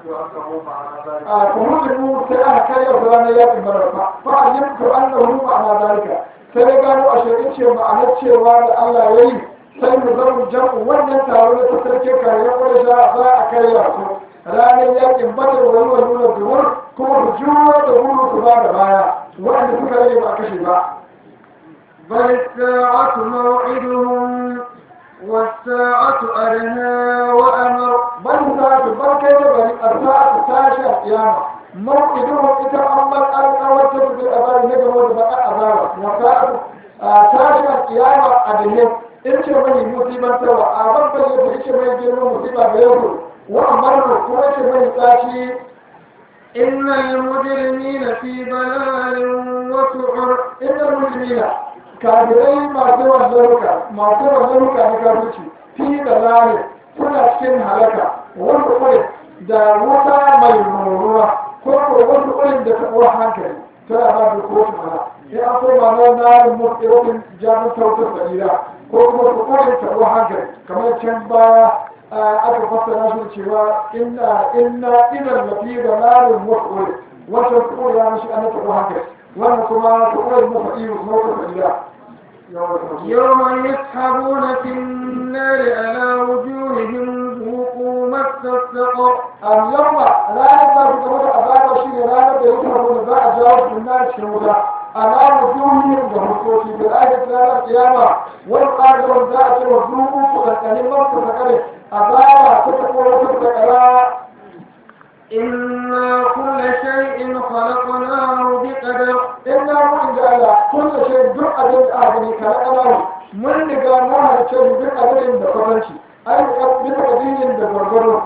فهم الموت سيدنا كريم فلان يأتي مرة فعلمت أنه معنى ذلك sai ya gano a shirin ce ma'anar cewa da Allah ya yi sai mu zama jam'u wannan taro na tattarke kayan wani za a karya su ranar yakin badar wani wani nuna duwar kuma su juyo da gudu su ba da baya wanda suka rage ba kashe ba. بل الساعة موعدهم والساعة أدنى وأمر بل الساعة بل كيف بل الساعة تاشي القيامة موعدهم إذا أمر الأول تبدو الأبار نجم ودبقى أبارا وساعة تاشي القيامة أدنى إن شمني مصيبة سوى أبن بل يبقى شمني جرم مصيبة بيوم وأمر كما شمني تاشي إن المجرمين في ضلال وسعر إن المجرمين kafirai masu wanzaruka masu wanzaruka na kafirci fi da lalai suna cikin halaka wani ƙurin da wuta mai ruruwa ko ko wani ƙurin da taɓuwa hankali tana ba da kotu mana sai an koma na narin mutsirorin jami'in tautar sa'ira ko kuma sukurin tabo hankali kamar can baya aka fassara shi cewa inna inna idan lafi da narin mutsuri wancan sukuri ya mishi an tabo hankali wannan kuma sukurin mafaɗi kuma wata fa'ida يوم يسحبون في النار على وجوههم ذوقوا مس السقر اليوم لا يقدر تقول أبدا شيء لا يقدر يقول ذا أجاب في النار شهودا على وجوههم ذهبتوشي في الآية لا القيامة والقادر ذات وذوقوا فلكلمة فلكلمة أبدا تتقول وتتقلا إنا كل شيء خلقناه بقدر إنا من جعل كل شيء دعا بالآدم خلقناه من نقامها شيء بقدر بقدرش أي بقدر بقدر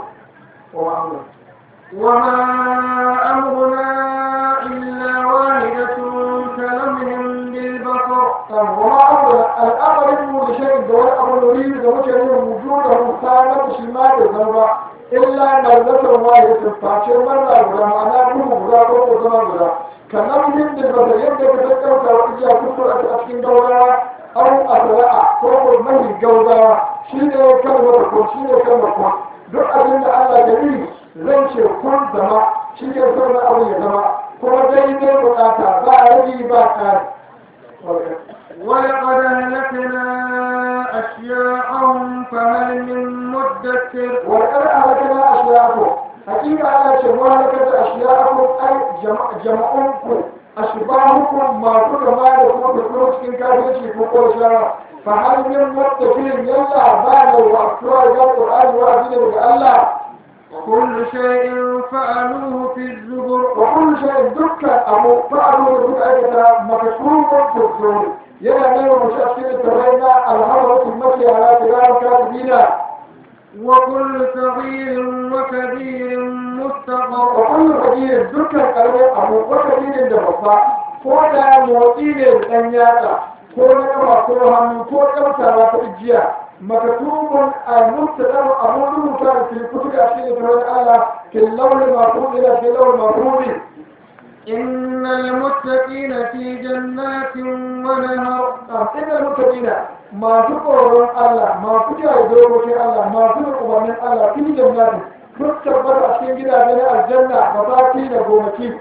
وما أمرنا إلا واحدة كلمح بالبصر وما أمرنا الأمر إنه لشيء دون أمر نريد وجهه وجوده ثابت شمال الذنب إلا مرة واحدة فاشر مرة ولا معناه كله ولا كله زمان ولا كلام من بالبصر يبدأ تذكر كوائجا كفر أشكين دورا أو أسرع كفر مهي جوزا شيء كلمة كون شيء كلمة كون duk abin da Allah ya yi zan ce kun zama shi ne sauran abu ya zama kuma daidai bukata ba a rage ba ƙari. ولقد أهلكنا أشياءهم فهل من مدكر ولقد أهلكنا أشياءكم حقيقة على شمالك أشياءكم أي جمعكم أشباهكم ما كل ما يكون في الفلوس كن كافرين في كل شهر فهل من مدكر يلا بعد وأكثر القرآن وأدين الله كل شيء فعلوه في الزبر وكل شيء دكا أو فعلوه بالأجل مكتوب في الزبر يلا نيو مشاكل التبينة الهرة المشي على تلال كاتبين وكل صغير وكبير مستقر وكل كبير دكا أو وكبير دفع فولا موطين الأنياتا كون كما كون هم كون كما ترى تجيا مكتوب المستقر أمور كان في كتب أشياء تقول الله في اللون المفروض إلى في اللون المفروض إن المتقين في جنات ونهر إن المتقين ما تقولون الله ما تجاه دوروك الله ما تقولون من الله في جنات تكبر أشياء جدا من الجنة مطاقين قومتي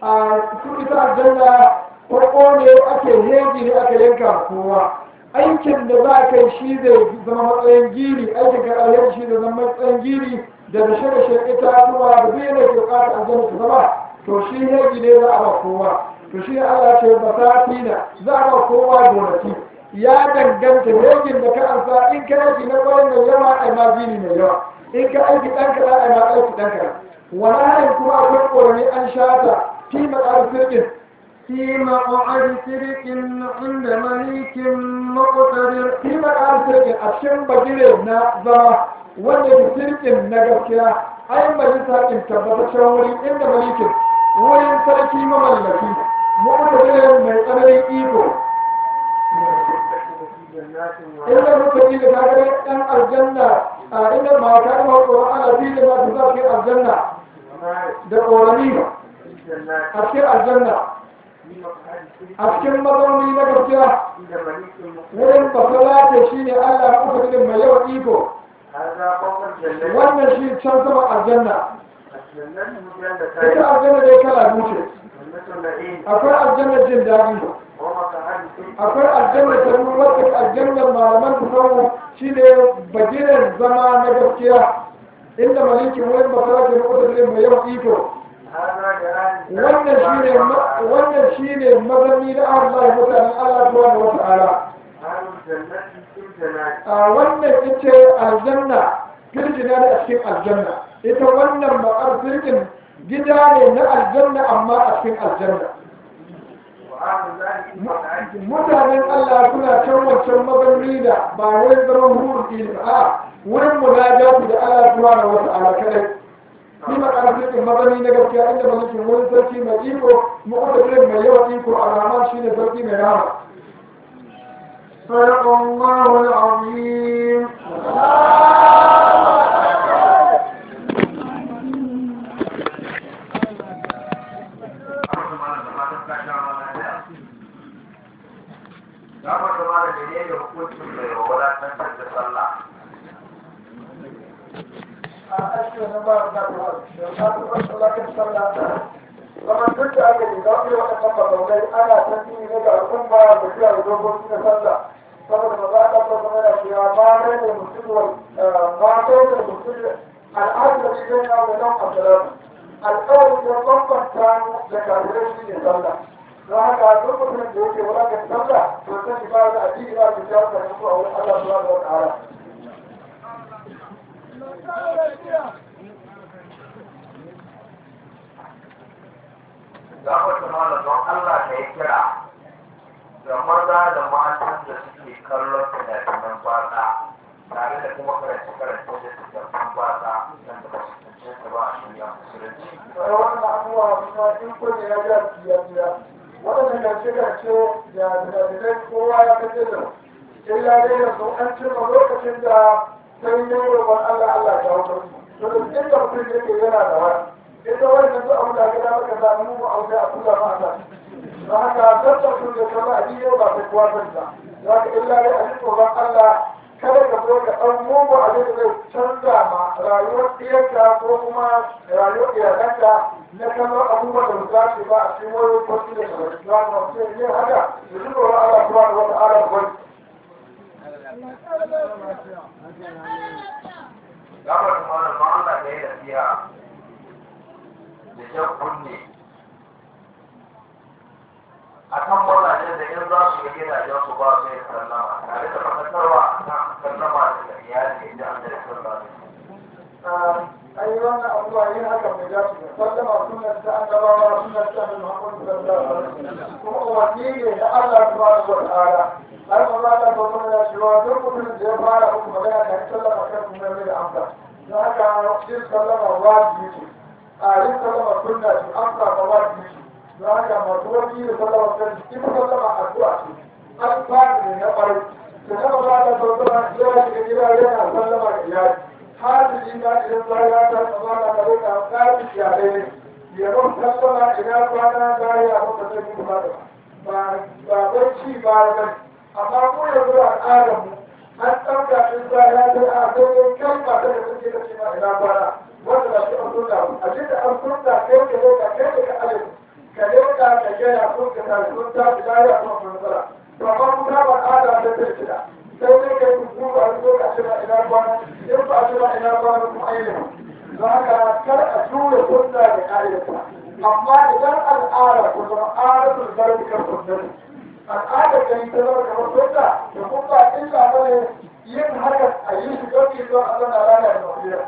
كل الجنة وقوني أكل هيجي أكل ينكر قوة aikin da za ka yi shi zai zama matsayin gini aikin ka alheri shi zai zama matsayin gini da da shirya shirya itatuwa da zai ne ke kata aljanna su zama to shi hegi ne za a ba kowa to shi Allah ce ba ta tina za a ba kowa gonaki ya danganta hegin da ka ansa in ka aiki na kwarin mai yawa a ma gini mai yawa in ka aiki ɗan kaɗa a ma aiki ɗan kaɗa wani harin kuma akwai ƙorami an shata fi maƙar sirkin في مقعد سرق عند مليك مقتدر في مقعد سرق أشم بجري نا زما wanda ke sirkin na gaskiya ai majalisa in tabbataccen wuri inda malikin wurin sarki mamallaki mu'tadirin mai tsananin iko inda muka yi da kagare ɗan aljanna a inda ma ka ma tsoron ana fi da za su zafi aljanna da ƙorani a cikin aljanna a cikin mazauni na gaskiya wurin basalata shi ne Allah mu'tadirin mai yawan iko wannan shi can sama aljanna ita aljanna dai kala biyu akwai aljanna jin daɗi akwai aljanna ta nuna wata aljannar malaman tunawu shi ne bagiren zama na gaskiya inda malikin wurin basara ke nukuta mai yawan iko wannan shi ne mazanni na Allah mutanen Allah tuwa da wata ala a wannan ita aljanna firjina da a cikin aljanna ita wannan ma'ar firjin gida ne na aljanna amma a cikin aljanna mutanen Allah suna can wancan mazanni da ba wurin zaman hurun ilmi a wurin munajatu da Allah tuwa da wata ala kadai shi ma'ar firjin mazanni na gaskiya inda malikin wurin sarki mai iko mu'udatin mai yawan iko a rahman shine sarki mai rahama صدق الله العظيم Ya mata mara da ne da hukuncin mai wa a aiki na ba da ta da ta ta sallakin sallah kamar duk da aka yi zaɓe waɗannan mazaunai ana tafi ne ga al'umma da biya da dokoki na sallah saboda ba za a ɗauka kuma da cewa ma kai ne musulwar ma kai ne musulwar al'adar da zai na da nan asalar alƙawarin da bambanta mu da kafirai shi ne sallah don haka duk mutumin da yake wulaƙar sallah to sai ba da addini ba da jawo da mutu a wurin Allah subhanahu wa ta'ala ga wata mana don Allah ka yi kira ga maza da matan da suke kallon fina-finan batsa tare da kuma karance-karance da littattafan batsa don da ba su tunce su ba a shirya musulunci. sai wannan abubuwa kuma in kunne ya ja biya biya waɗannan karance-karance da fina-finai kowa ya kace da illa dai yanzu an cimma lokacin da sai ne roƙon Allah Allah ya kawo sauki to da inda mutum yake yana da wani ita wani yanzu abu da gida maka zaɓi mu a wuce a kula ma ta ba haka tattar sun da kama a biyo ba ta kuwa san ta za ka illa dai a ji tsoron Allah kada ka zo ka ɗan mugu abin da zai canza ma rayuwar ɗiyarka ko kuma rayuwar iyalanka na kallon abubuwan da za su ba a cikin wani kwanci da kamar za ka mace yin haka da ji tsoron Allah kuma da wata ala da wani. Gaba da mana don Allah ka yi nasiha da jan kunne a kan mazajen da in za su yi gidajen su ba su yi sallama tare da fakatarwa a kan sallama daga iyali da an da sallama. ai wannan abubuwa yin haka mai dace ne sallama sunan ta annabawa sunan ta annabi Muhammad sallallahu alaihi wasallam kuma umarni ne na Allah subhanahu wa ta'ala har ma Allah ta kuma ya cewa duk mutumin da ya fara muku magana kan sallama kan kuma mai da amsa don haka yin sallama wajibi ce a yin sallama sunna ce amsa ma wajibi ce don haka masu wani da sallama kan ita sallama addu'a ce an fara ne na ƙwarai da na ba ta sallama ya shiga gida yana sallama ga iyali hadin da idan ba ya ta tsama da kare ka kafin iyalai ne ya mun sallama ina kwana da ya muka sai mu ba ba ba bacci ba ba amma ko yanzu al'adar mu an tsauka in ba ya ta a sai kai ba ta da kake da cewa ina kwana wanda ba shi an sunna a jinda an sunna kai ka ka kai ka alif ka leka ka ga ya kun ka ta sun ta da ya kuma mun fara to amma mu ta ba al'ada ta ta kida sai dai kai ku duba a zo ka cewa ina kwana in ba a cewa ina kwana kuma ayyuka don haka kar a tura sunna da ayyuka amma idan al'ada ko zama adatul barbi kan sunnati al'adar da ta zama kamar sunna da kuma ba illa bane yin haka a yi shi don ki zuwa Allah na rana da mafiya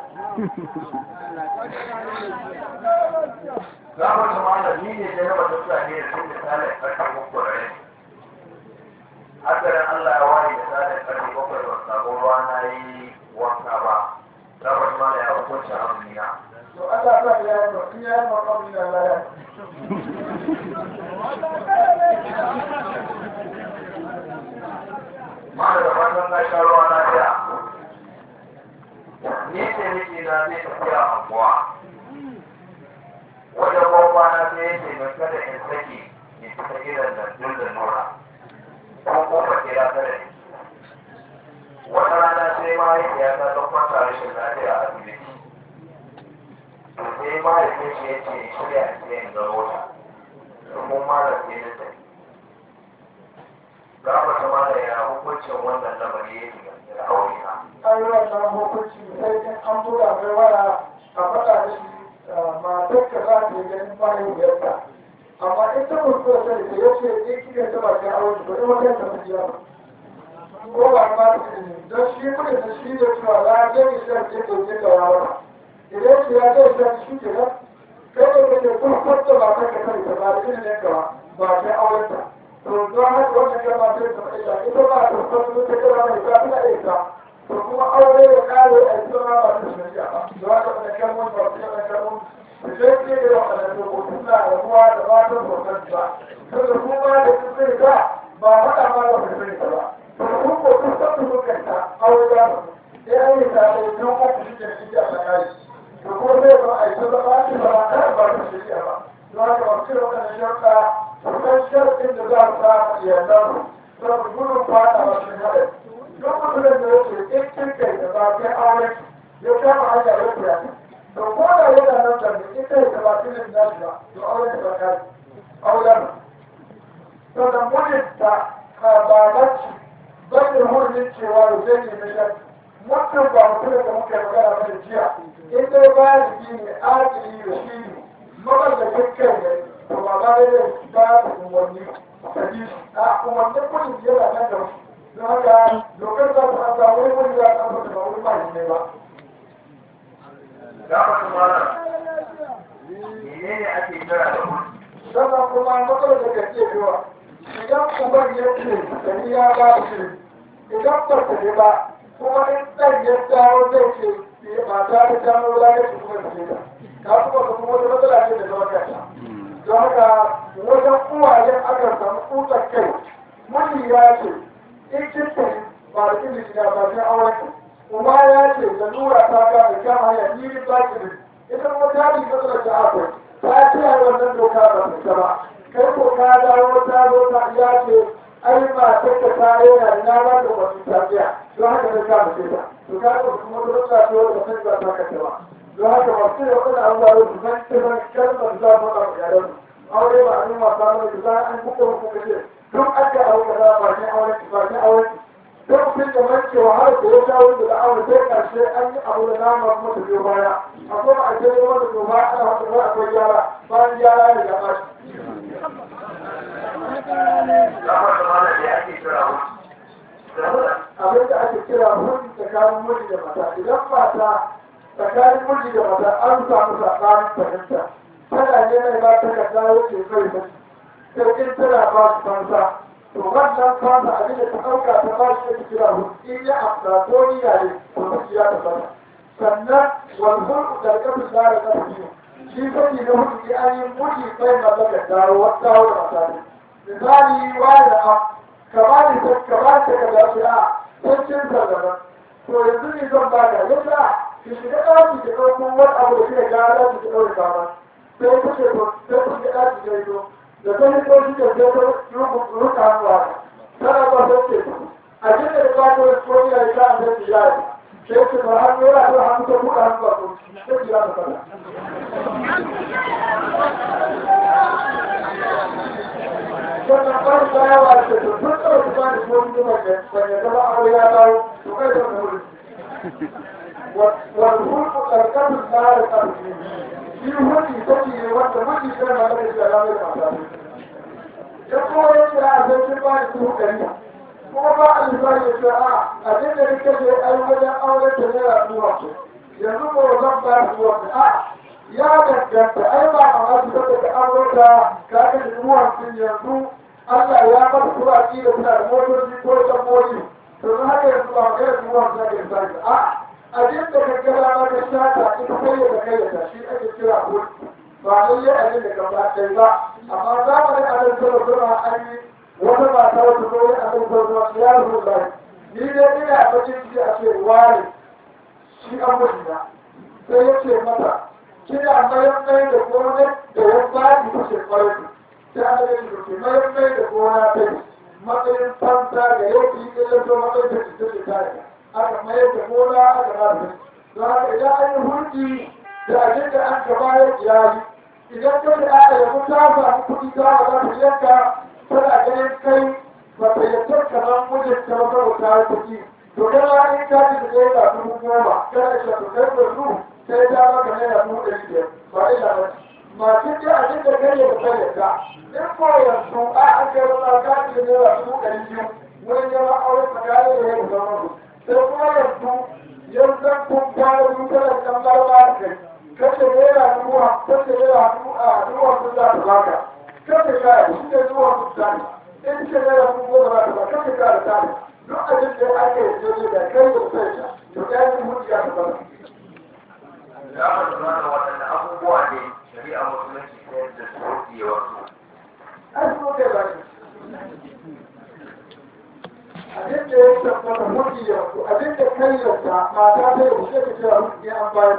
Za mu zama da ni ne da raba mutane da sun misali a ƙarfin mukwararai. Hakanan Allah ya wani da tsarin ƙarfi bakwai da samu ruwa na yi wanka ba. Za mu zama da ya hukunci amina. to Allah ta ya yi in ya yi makamin da Allah ya Mana da matan na sha ruwa na biya. Ni ce miki na zai tafiya anguwa. Wajen gwamma na sai yake mai kada in saki in fita irin da dun da nura. Ko kuma kira ta da ni. Wata rana sai mahaifiyata ta kwanta rashin lafiya a asibiti. To sai mahaifin shi ya ce shirya in je in gano ta. Domin malam sai na tafi. Ga wata mala ya hukuncin wannan lamari yake da aure na. ai wannan hukunci sai in an buga mai waya a faɗa da shi matar ka za ta yi ganin bayan yadda amma in ta mutu da sani ta yace in kika ta ba ta aure ko in wata ta miji ba ko ba ma ta ne don shi kuma da shi da cewa la je ki sai ke to ke da yawa idan shi ya ce sai shi ke nan kai ne kake kun kwata ba ta ka kai ta ba da ne ka ba ta aure ta to don haka wannan kalma ta ta illa ita ba ta kwata ta kira mai ta ina ita to kuma aure da kare a yi zama ba ta shari'a ba da haka da kalmar ba ta yana kalmar da zai ke da waɗanda dokokin na rabuwa da matan bautar ba tunda kuma da sun sai ta ba faɗa ma ba ta sai ta ba to kun ko kun san su kun kanta aure da su sai an yi ta da don ku shi ke shi a tsakani to kuma zai zama a yi ta zama shi ba ta ba ta shari'a ba don haka ba su da waɗannan sharuɗa su san sharuɗin da za su samu iyalansu saboda gudun fada ba su haɗari duk mutumin da yake in kin kai da ba kai aure ya kama hanya ya fiya to ko da yana nan da in kai talatin da nashi ba to auren ta kai auren to da mutum ta babanci bai da hurumin cewa da zai yi mishan mutum ba mutum da muka yi magana ba da jiya in dai baligi ne adili da shi ne maballakin kai ne to ba ba da zai ba da umarni ta ji a umarnin mutum yana nan da shi don haka dokar za ta asa wani wani za ta asa ba wani ba ne ba. Gaba su mana, menene ake kira da hudu? Sannan kuma matsalar da ka ce yawa, idan uban ya ce da ni ya ba shi, idan ba ta ne ba, kuma in ɗan ya dawo zai ce mata ta gano wulaƙaci kuma da ke ta. Ka kuma ka kuma wata matsala ce da zama kanta. Don haka wajen uwayen akan samu tsutsar kai, muni ya ce, in kinta ba da kin da ba sai auren kuma ya ce da nura ta ga da kama hanya ni ba ki da ita kuma ta bi matsalar ta akwai ta ce a wannan doka ba ta ba kai ko ka dawo ta zo ta ya ce ai ba ta ka ta yana da na ba da wani tafiya don haka da ka mace ta to ka ga kuma da wata ce wanda ta ba ta ka ba don haka ba sai wannan abubuwa da su san ta san kalmar za ta ba ga yaron aure ba a yi wasa ba da za an buɗe ku kace duk aka aure kaza ba ne aure ba ne aure duk sun da manke wahala da ya shawo da aure sai karshe an yi abu da nama kuma ta biyo baya akwai ba a ce ne wanda to ba ana wata ba akwai gyara bayan gyara ne ga bashi Gaba su mana da ake kira hudu? abin da ake kira hudu tsakanin miji da mata idan mata tsakanin miji da mata an samu saɓanin fahimta tana ne mai ba ta kasa yake kai mace sai in tana ba su fansa to wannan fasa abin da ta ɗauka ta ba shi da kira hudu in ya amsa ko niyya ne to ta ya ta fasa sannan wal hulku da kafin zara ta fi shi sani na hudu ne an yi muji bai mallaka dawo wata dawo da mata ne misali wani da am ka ba ni ta ka ba ta ka da shi a cancin sargaba to yanzu ne zan ba ka yadda ki shiga ɗaki ki ɗauko wani abu da kika gara ki ɗaure kama sai ku ce to sai ku shiga ɗaki ka yi to da ta hito shi da zai ruka hannuwa tana ba sai ce a jin da ba ta wasu koyi a yi ta an zai ya yi sai ce ba hannu yana ta hannu ta buɗe hannuwa ko sai ki ya ta fata. Sannan ba ta yawa da ta tun ɗauki ba da koyi da ban yadda ba aure ya dawo to kai da wuri. Wani hulku ƙarƙashin tsarin ƙarfi shi hulki take ne wanda miji kan ma da shi alamai mata ne ya kuma yake a zai ba da su kari kuma ba a lissafi ya ce a abin da nake ce ai wajen auren ta naira duwa ce yanzu ko zan ba da duwa ce a ya danganta ai ba a masu saka da auren ta ka ga duwa sun yanzu Allah ya mata kuraki da suna da motoci ko dabbobi to don haka yanzu ba kai duwa sun ake lissafi a abin da ka gaba ma ka shata ita kai da kai da shi ake kira hulki ba lalle abin da ka ba kai ba amma zamanin abin da suna an yi wata mata wata zo ne abin da suna ya rubuta ni dai ina bakin ciki a ce ware shi an mutu na sai ya ce mata kina mayan mai da gona da ya ba ki kuce kwarai sai an da shi ke mayan mai da gona ta matsayin fanta da yau ki yi ɗaya matsayin da ke take kare aka mayar da gona aka rafi don haka idan an yi hulki da abin da an ka bayar iyali idan ka da aka yabu ta samu kuɗi ta ba za ta yanka tana ganin kai ba ta yanka kamar mijin ta ba saboda ta yi kuɗi to kana in ka ji da ɗaya ga dubu goma kana ce to kai da su sai ta maka naira dubu ɗari biyar ba illa ba masu ce abin da kai ya ta yanka in ko yanzu a an kai wata ka ji da naira dubu ɗari biyu wurin yawan aure tsakanin da ya da zama sai kuma yanzu yanzu kun fara dukkanin ɗan barba da kai kace naira dubu kace naira dubu a dubu sun za ta baka kace ka shi ne dubu sun ta in ce naira dubu goma za ta baka kace ka da ta duk abin da ake yi da kai da sai ta to kai ne mutu ya ta baka Ya faɗi mana waɗanne abubuwa ne shari'a musulunci ta yadda su ke wasu. ai so kai ba ne abin da ya tabbata mutu ya wasu abin da kai yadda mata ta yi wuce ka cewa mutu ya an bayar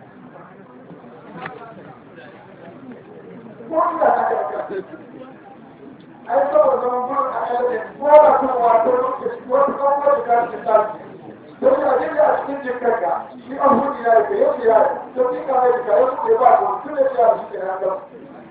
ko da haka ai saboda zaman gurin a ƙarfe ko da kuma wato lokaci wata kan wata kashi tashi don ya je a cikin jikarka shi an hudu ya yi ya ce ya yi to kin ka mai jika ya ce ba ko tun da ya shi ke nan da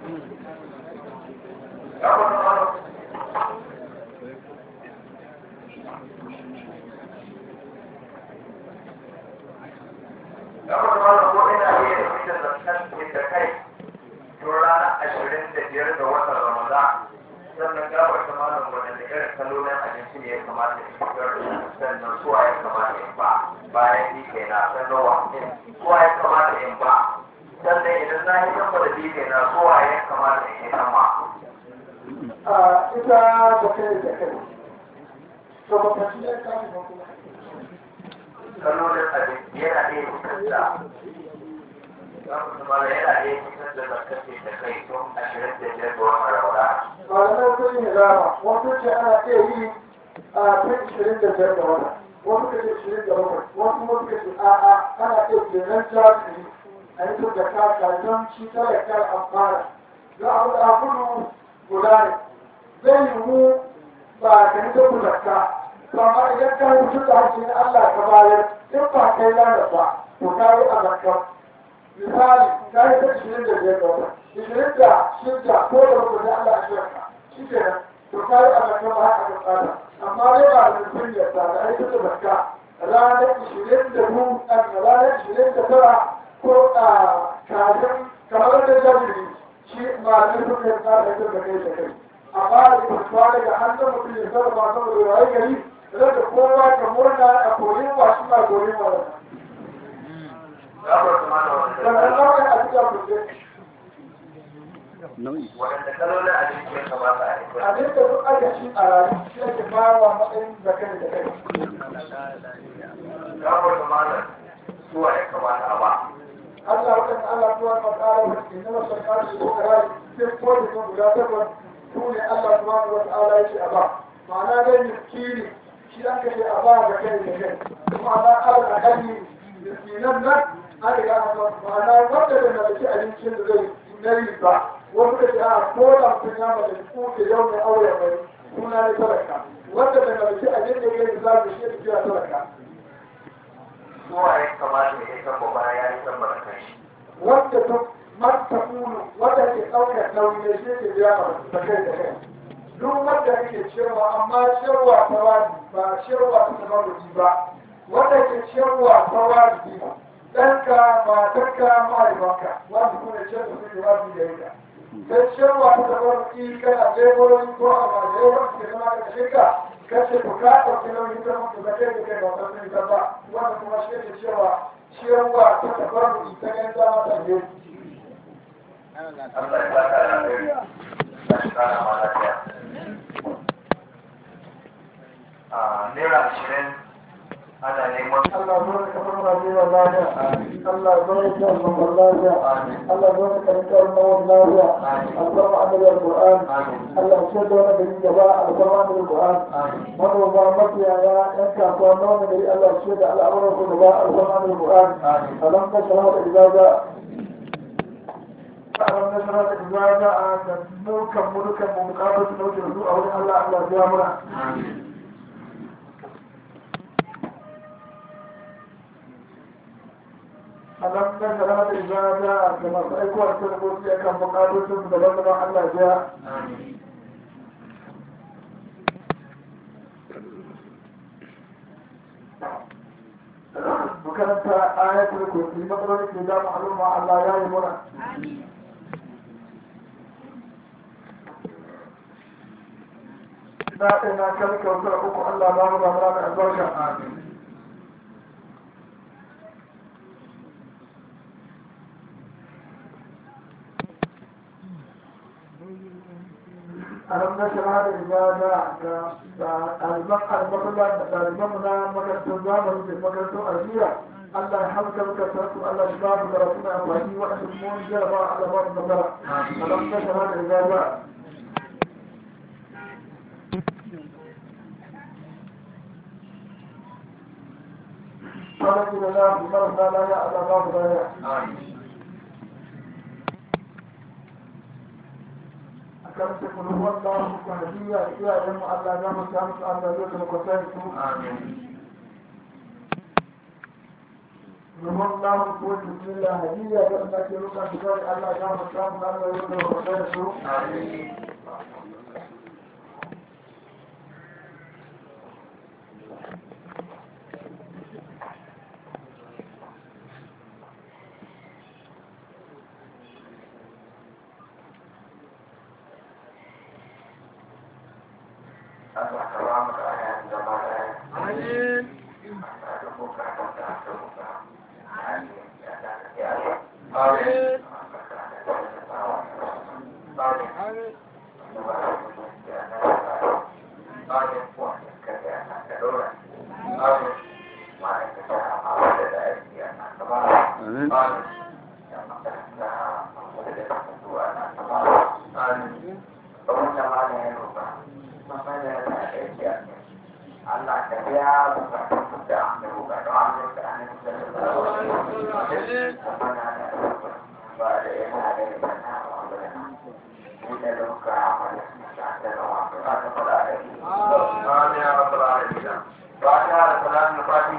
ya kuma mana ko ina iya da fitar da kasance da kai tun ranar ashirin da biyar ga watan ramadan sannan gabar ta malam waɗanda irin kalolin abinci ne ya kamata in fitar sannan suwa ya kamata in ba bayan ni kai na sanarwa suwa ya kamata in ba sannan idan na yi san da bi kai na suwa ya kamata in yi sama a ita da kai da kai to ba ka shi ya kashi ba kuma kalolin abinci yana iya fitar da ya kuma yana iya fitar da zakashe da kai tun ashirin da biyar ga watan ramadan malamai sun yi rama wasu ce ana iya yi a tun ishirin da biyar da wata wasu ka ce ishirin da bakwai wasu wasu ka ce a'a ana iya kenan jami'i a yi tun da kaka don shi talakar amfana za a wuce abudu guda ne zai yi mu ba ka yi ta kudakka amma idan ka yi tun da hanci na Allah ka bayar in ba kai lana ba to ka yi a zakka misali ka yi ta ishirin da biyar da wata ishirin da shida ko da rubuta Allah a shirka shi ke nan to ka yi a zakka ba haka ka tsada amma dai ba da mutum ya tsada ai ta zakka ranar ishirin da biyu a ranar ishirin da tara ko a kafin kamar da jami'i shi ma da suka yi tsada ita da kai da kai amma da ita daga hannun mutum ya zama ba saboda yayi gari da kowa ka murna a koyin wa shi ma koyin wa waɗanda kalolin abinci ya kamata a yi abin da duk aka ci a rayu shi ake bawa matsayin zakar da kai gafar da malam suwa ya kamata a ba Allah waɗanda Allah tuwa ta ƙara wa inna wasu ƙarfi ko ƙarari sai ko da sun guda takwas su ne Allah tuwa wa ta'ala ya ce a ba ma'ana dai miskini shi an kashe a ba da kai da kai kuma na ƙara akalli miskinan nan an riga an ba ma'ana wanda da mallaki abincin da zai na riba wasu da ya ko da mutum ya mallaki kuke yau mai aure mai suna ne talaka wanda da mallaki abin da ya yi zaɓi shi da kira talaka suwa ya kamata ya san ba bayan ya yi san ba da kai wanda duk mata kulu wanda ke ɗaukar nauyi ne shi ke biya da kai da kai duk wanda yake ciyarwa amma ciyarwa ta wajibi ba ciyarwa ta tabarruki ba wanda ke ciyarwa ta wajibi ɗanka matarka mahaifanka wanda kuma ciyar da suke wajibi da yanka sai ciyarwa ta tabarruki kana leburori ko a majalai wanda ke zama da shirka kace ku ka ɗauki nauyin ta mutu da kai da kai ba ta sun ba wanda kuma shi ke ciyarwa ciyarwa ta tabarruki ta ganin dama ta ne Allah ya baka lafiya da shi kana ma lafiya a naira ashirin ana neman Allah zo da kamar Najeriya lafiya Allah zo da kan mamar lafiya Allah zo da kankar mawar lafiya alfarma annabi al-Qur'an Allah ce da wani gari gaba alfarma annabi al-Qur'an manoma makiyaya yan kasuwa na wani gari Allah ce da al'amuran su gaba alfarma annabi al-Qur'an alam ka shara da ijaza alam ka shara da ijaza a da mulkan mulkan mu mukabar su dauke su a wurin Allah Allah ya mura alam kan da da ibada da masu aikuwar sarkoki a kan bukatocin daban-daban Allah ya makaranta ayatul kursi matsalolin ke da ma'aluma Allah ya yi muna na ɗaya na kalka wasu uku Allah ba mu ba mu da albarka alam na shara da ibada da ɗaliban albarka da ɗaliban mu na makarantar zamani da makarantar aljiya Allah ya hamsa muka sarku Allah ya ba mu da rasu na amfani waɗanda mun jaraba Allah ba mu nasara alam na shara da ibada Salam Allah marasa laya Allah ba mu laya kan ta kuma wannan sanadiyya iyayen mu Allah ya mutu musu Allah ya kuma kwatanta su amin domin namun kuwa bismillah hadiyya ga Allah ke roƙa su kawai Allah ya mu samu nan da yau da wata da su Allah ka ba mu da ayan zama da Amin. Amin. Allah ka biya bukatun da an da bukatun an da ka an da ba da yana da yana wa ba inda da muka amana da ta rawa ka ta fada da amin ya rabbal alamin ba ta da salamu fati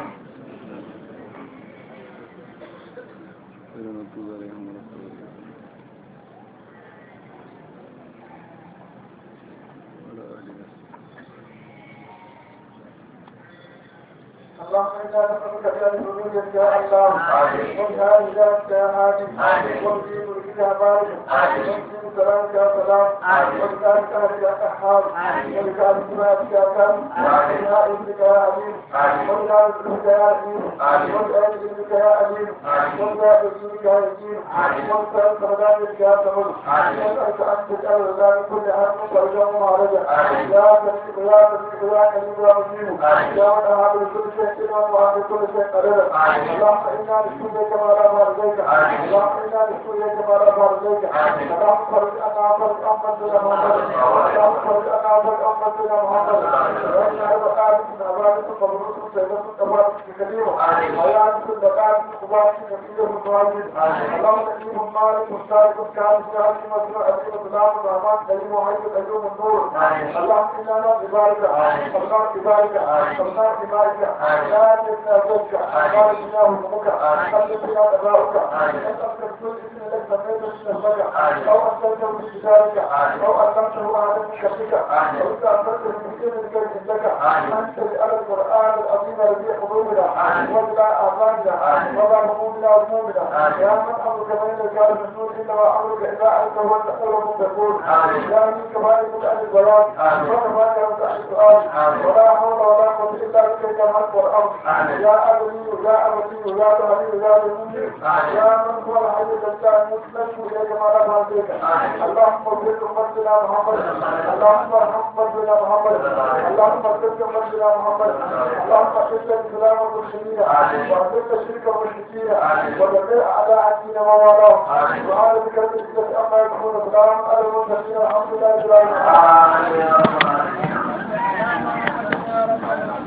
اللهم انا نسالك بأن يا الله وبها اجابك يا هادي وبدين الى بارك وبدين كلامك يا سلام وبذلك اهلك يا قحار وبذلك سماك يا كرم وبها ابنك يا عليم وبها ابنك يا عليم وبها ابنك يا عليم وبها ابنك يا يتيم وبها كرامك يا تمر وبذلك ان تجعل ذلك كل هم فرجا ومعرجا يا تميك يا تميك يا كريم يا مجيب يا من اهاب كل شيء إمام وعند كل شيء قدر اللهم إنا نشكرك كما لا بارزيك اللهم إنا نشكرك كما لا بارزيك اللهم فرج أنا فرج أمة لنا محمد اللهم فرج أنا فرج أمة لنا محمد وإنا بقاتك من أبادك فبرسك سيدك تبارك كريم ويعني كل بقاتك تبارك نبيه المواجد اللهم نبيه مالك مستارك كامل شهر مسلم أبي وسلام الرحمن كريم وحي الأيوم النور اللهم إنا نبارك اللهم ببارك اللهم ببارك لا تنسى بارك الله ومك خلق يا تبارك ان اذكر كل اسم لك سميت من الفجر او انزلته من كتابك او علمته احدا من خلقك او استاثرته من علم الغيب عندك انت بأل القران العظيم ربيع قلوبنا وجلاء اعمالنا وضع همومنا وهمومنا يا من امرك بين الجار من نور الا وامرك اذا انت هو الاول تكون يا من كمالك عن البيان وكمالك عن السؤال ولا حول ولا قوه الا بك يا من والارض يا أبدي يا أبدي يا ظهري يا المؤمن يا من هو الحي الذي المسلم إليك ما لا فاتك اللهم اغفر أمتنا محمد اللهم ارحم أمتنا محمد اللهم اغفر أمتنا محمد اللهم اغفر الإسلام والمسلمين واغفر الشرك والمشركين ودمر أعداء الدين وموالاهم سبحان بك رب العزة عما يصفون وسلام على المرسلين الحمد لله رب العالمين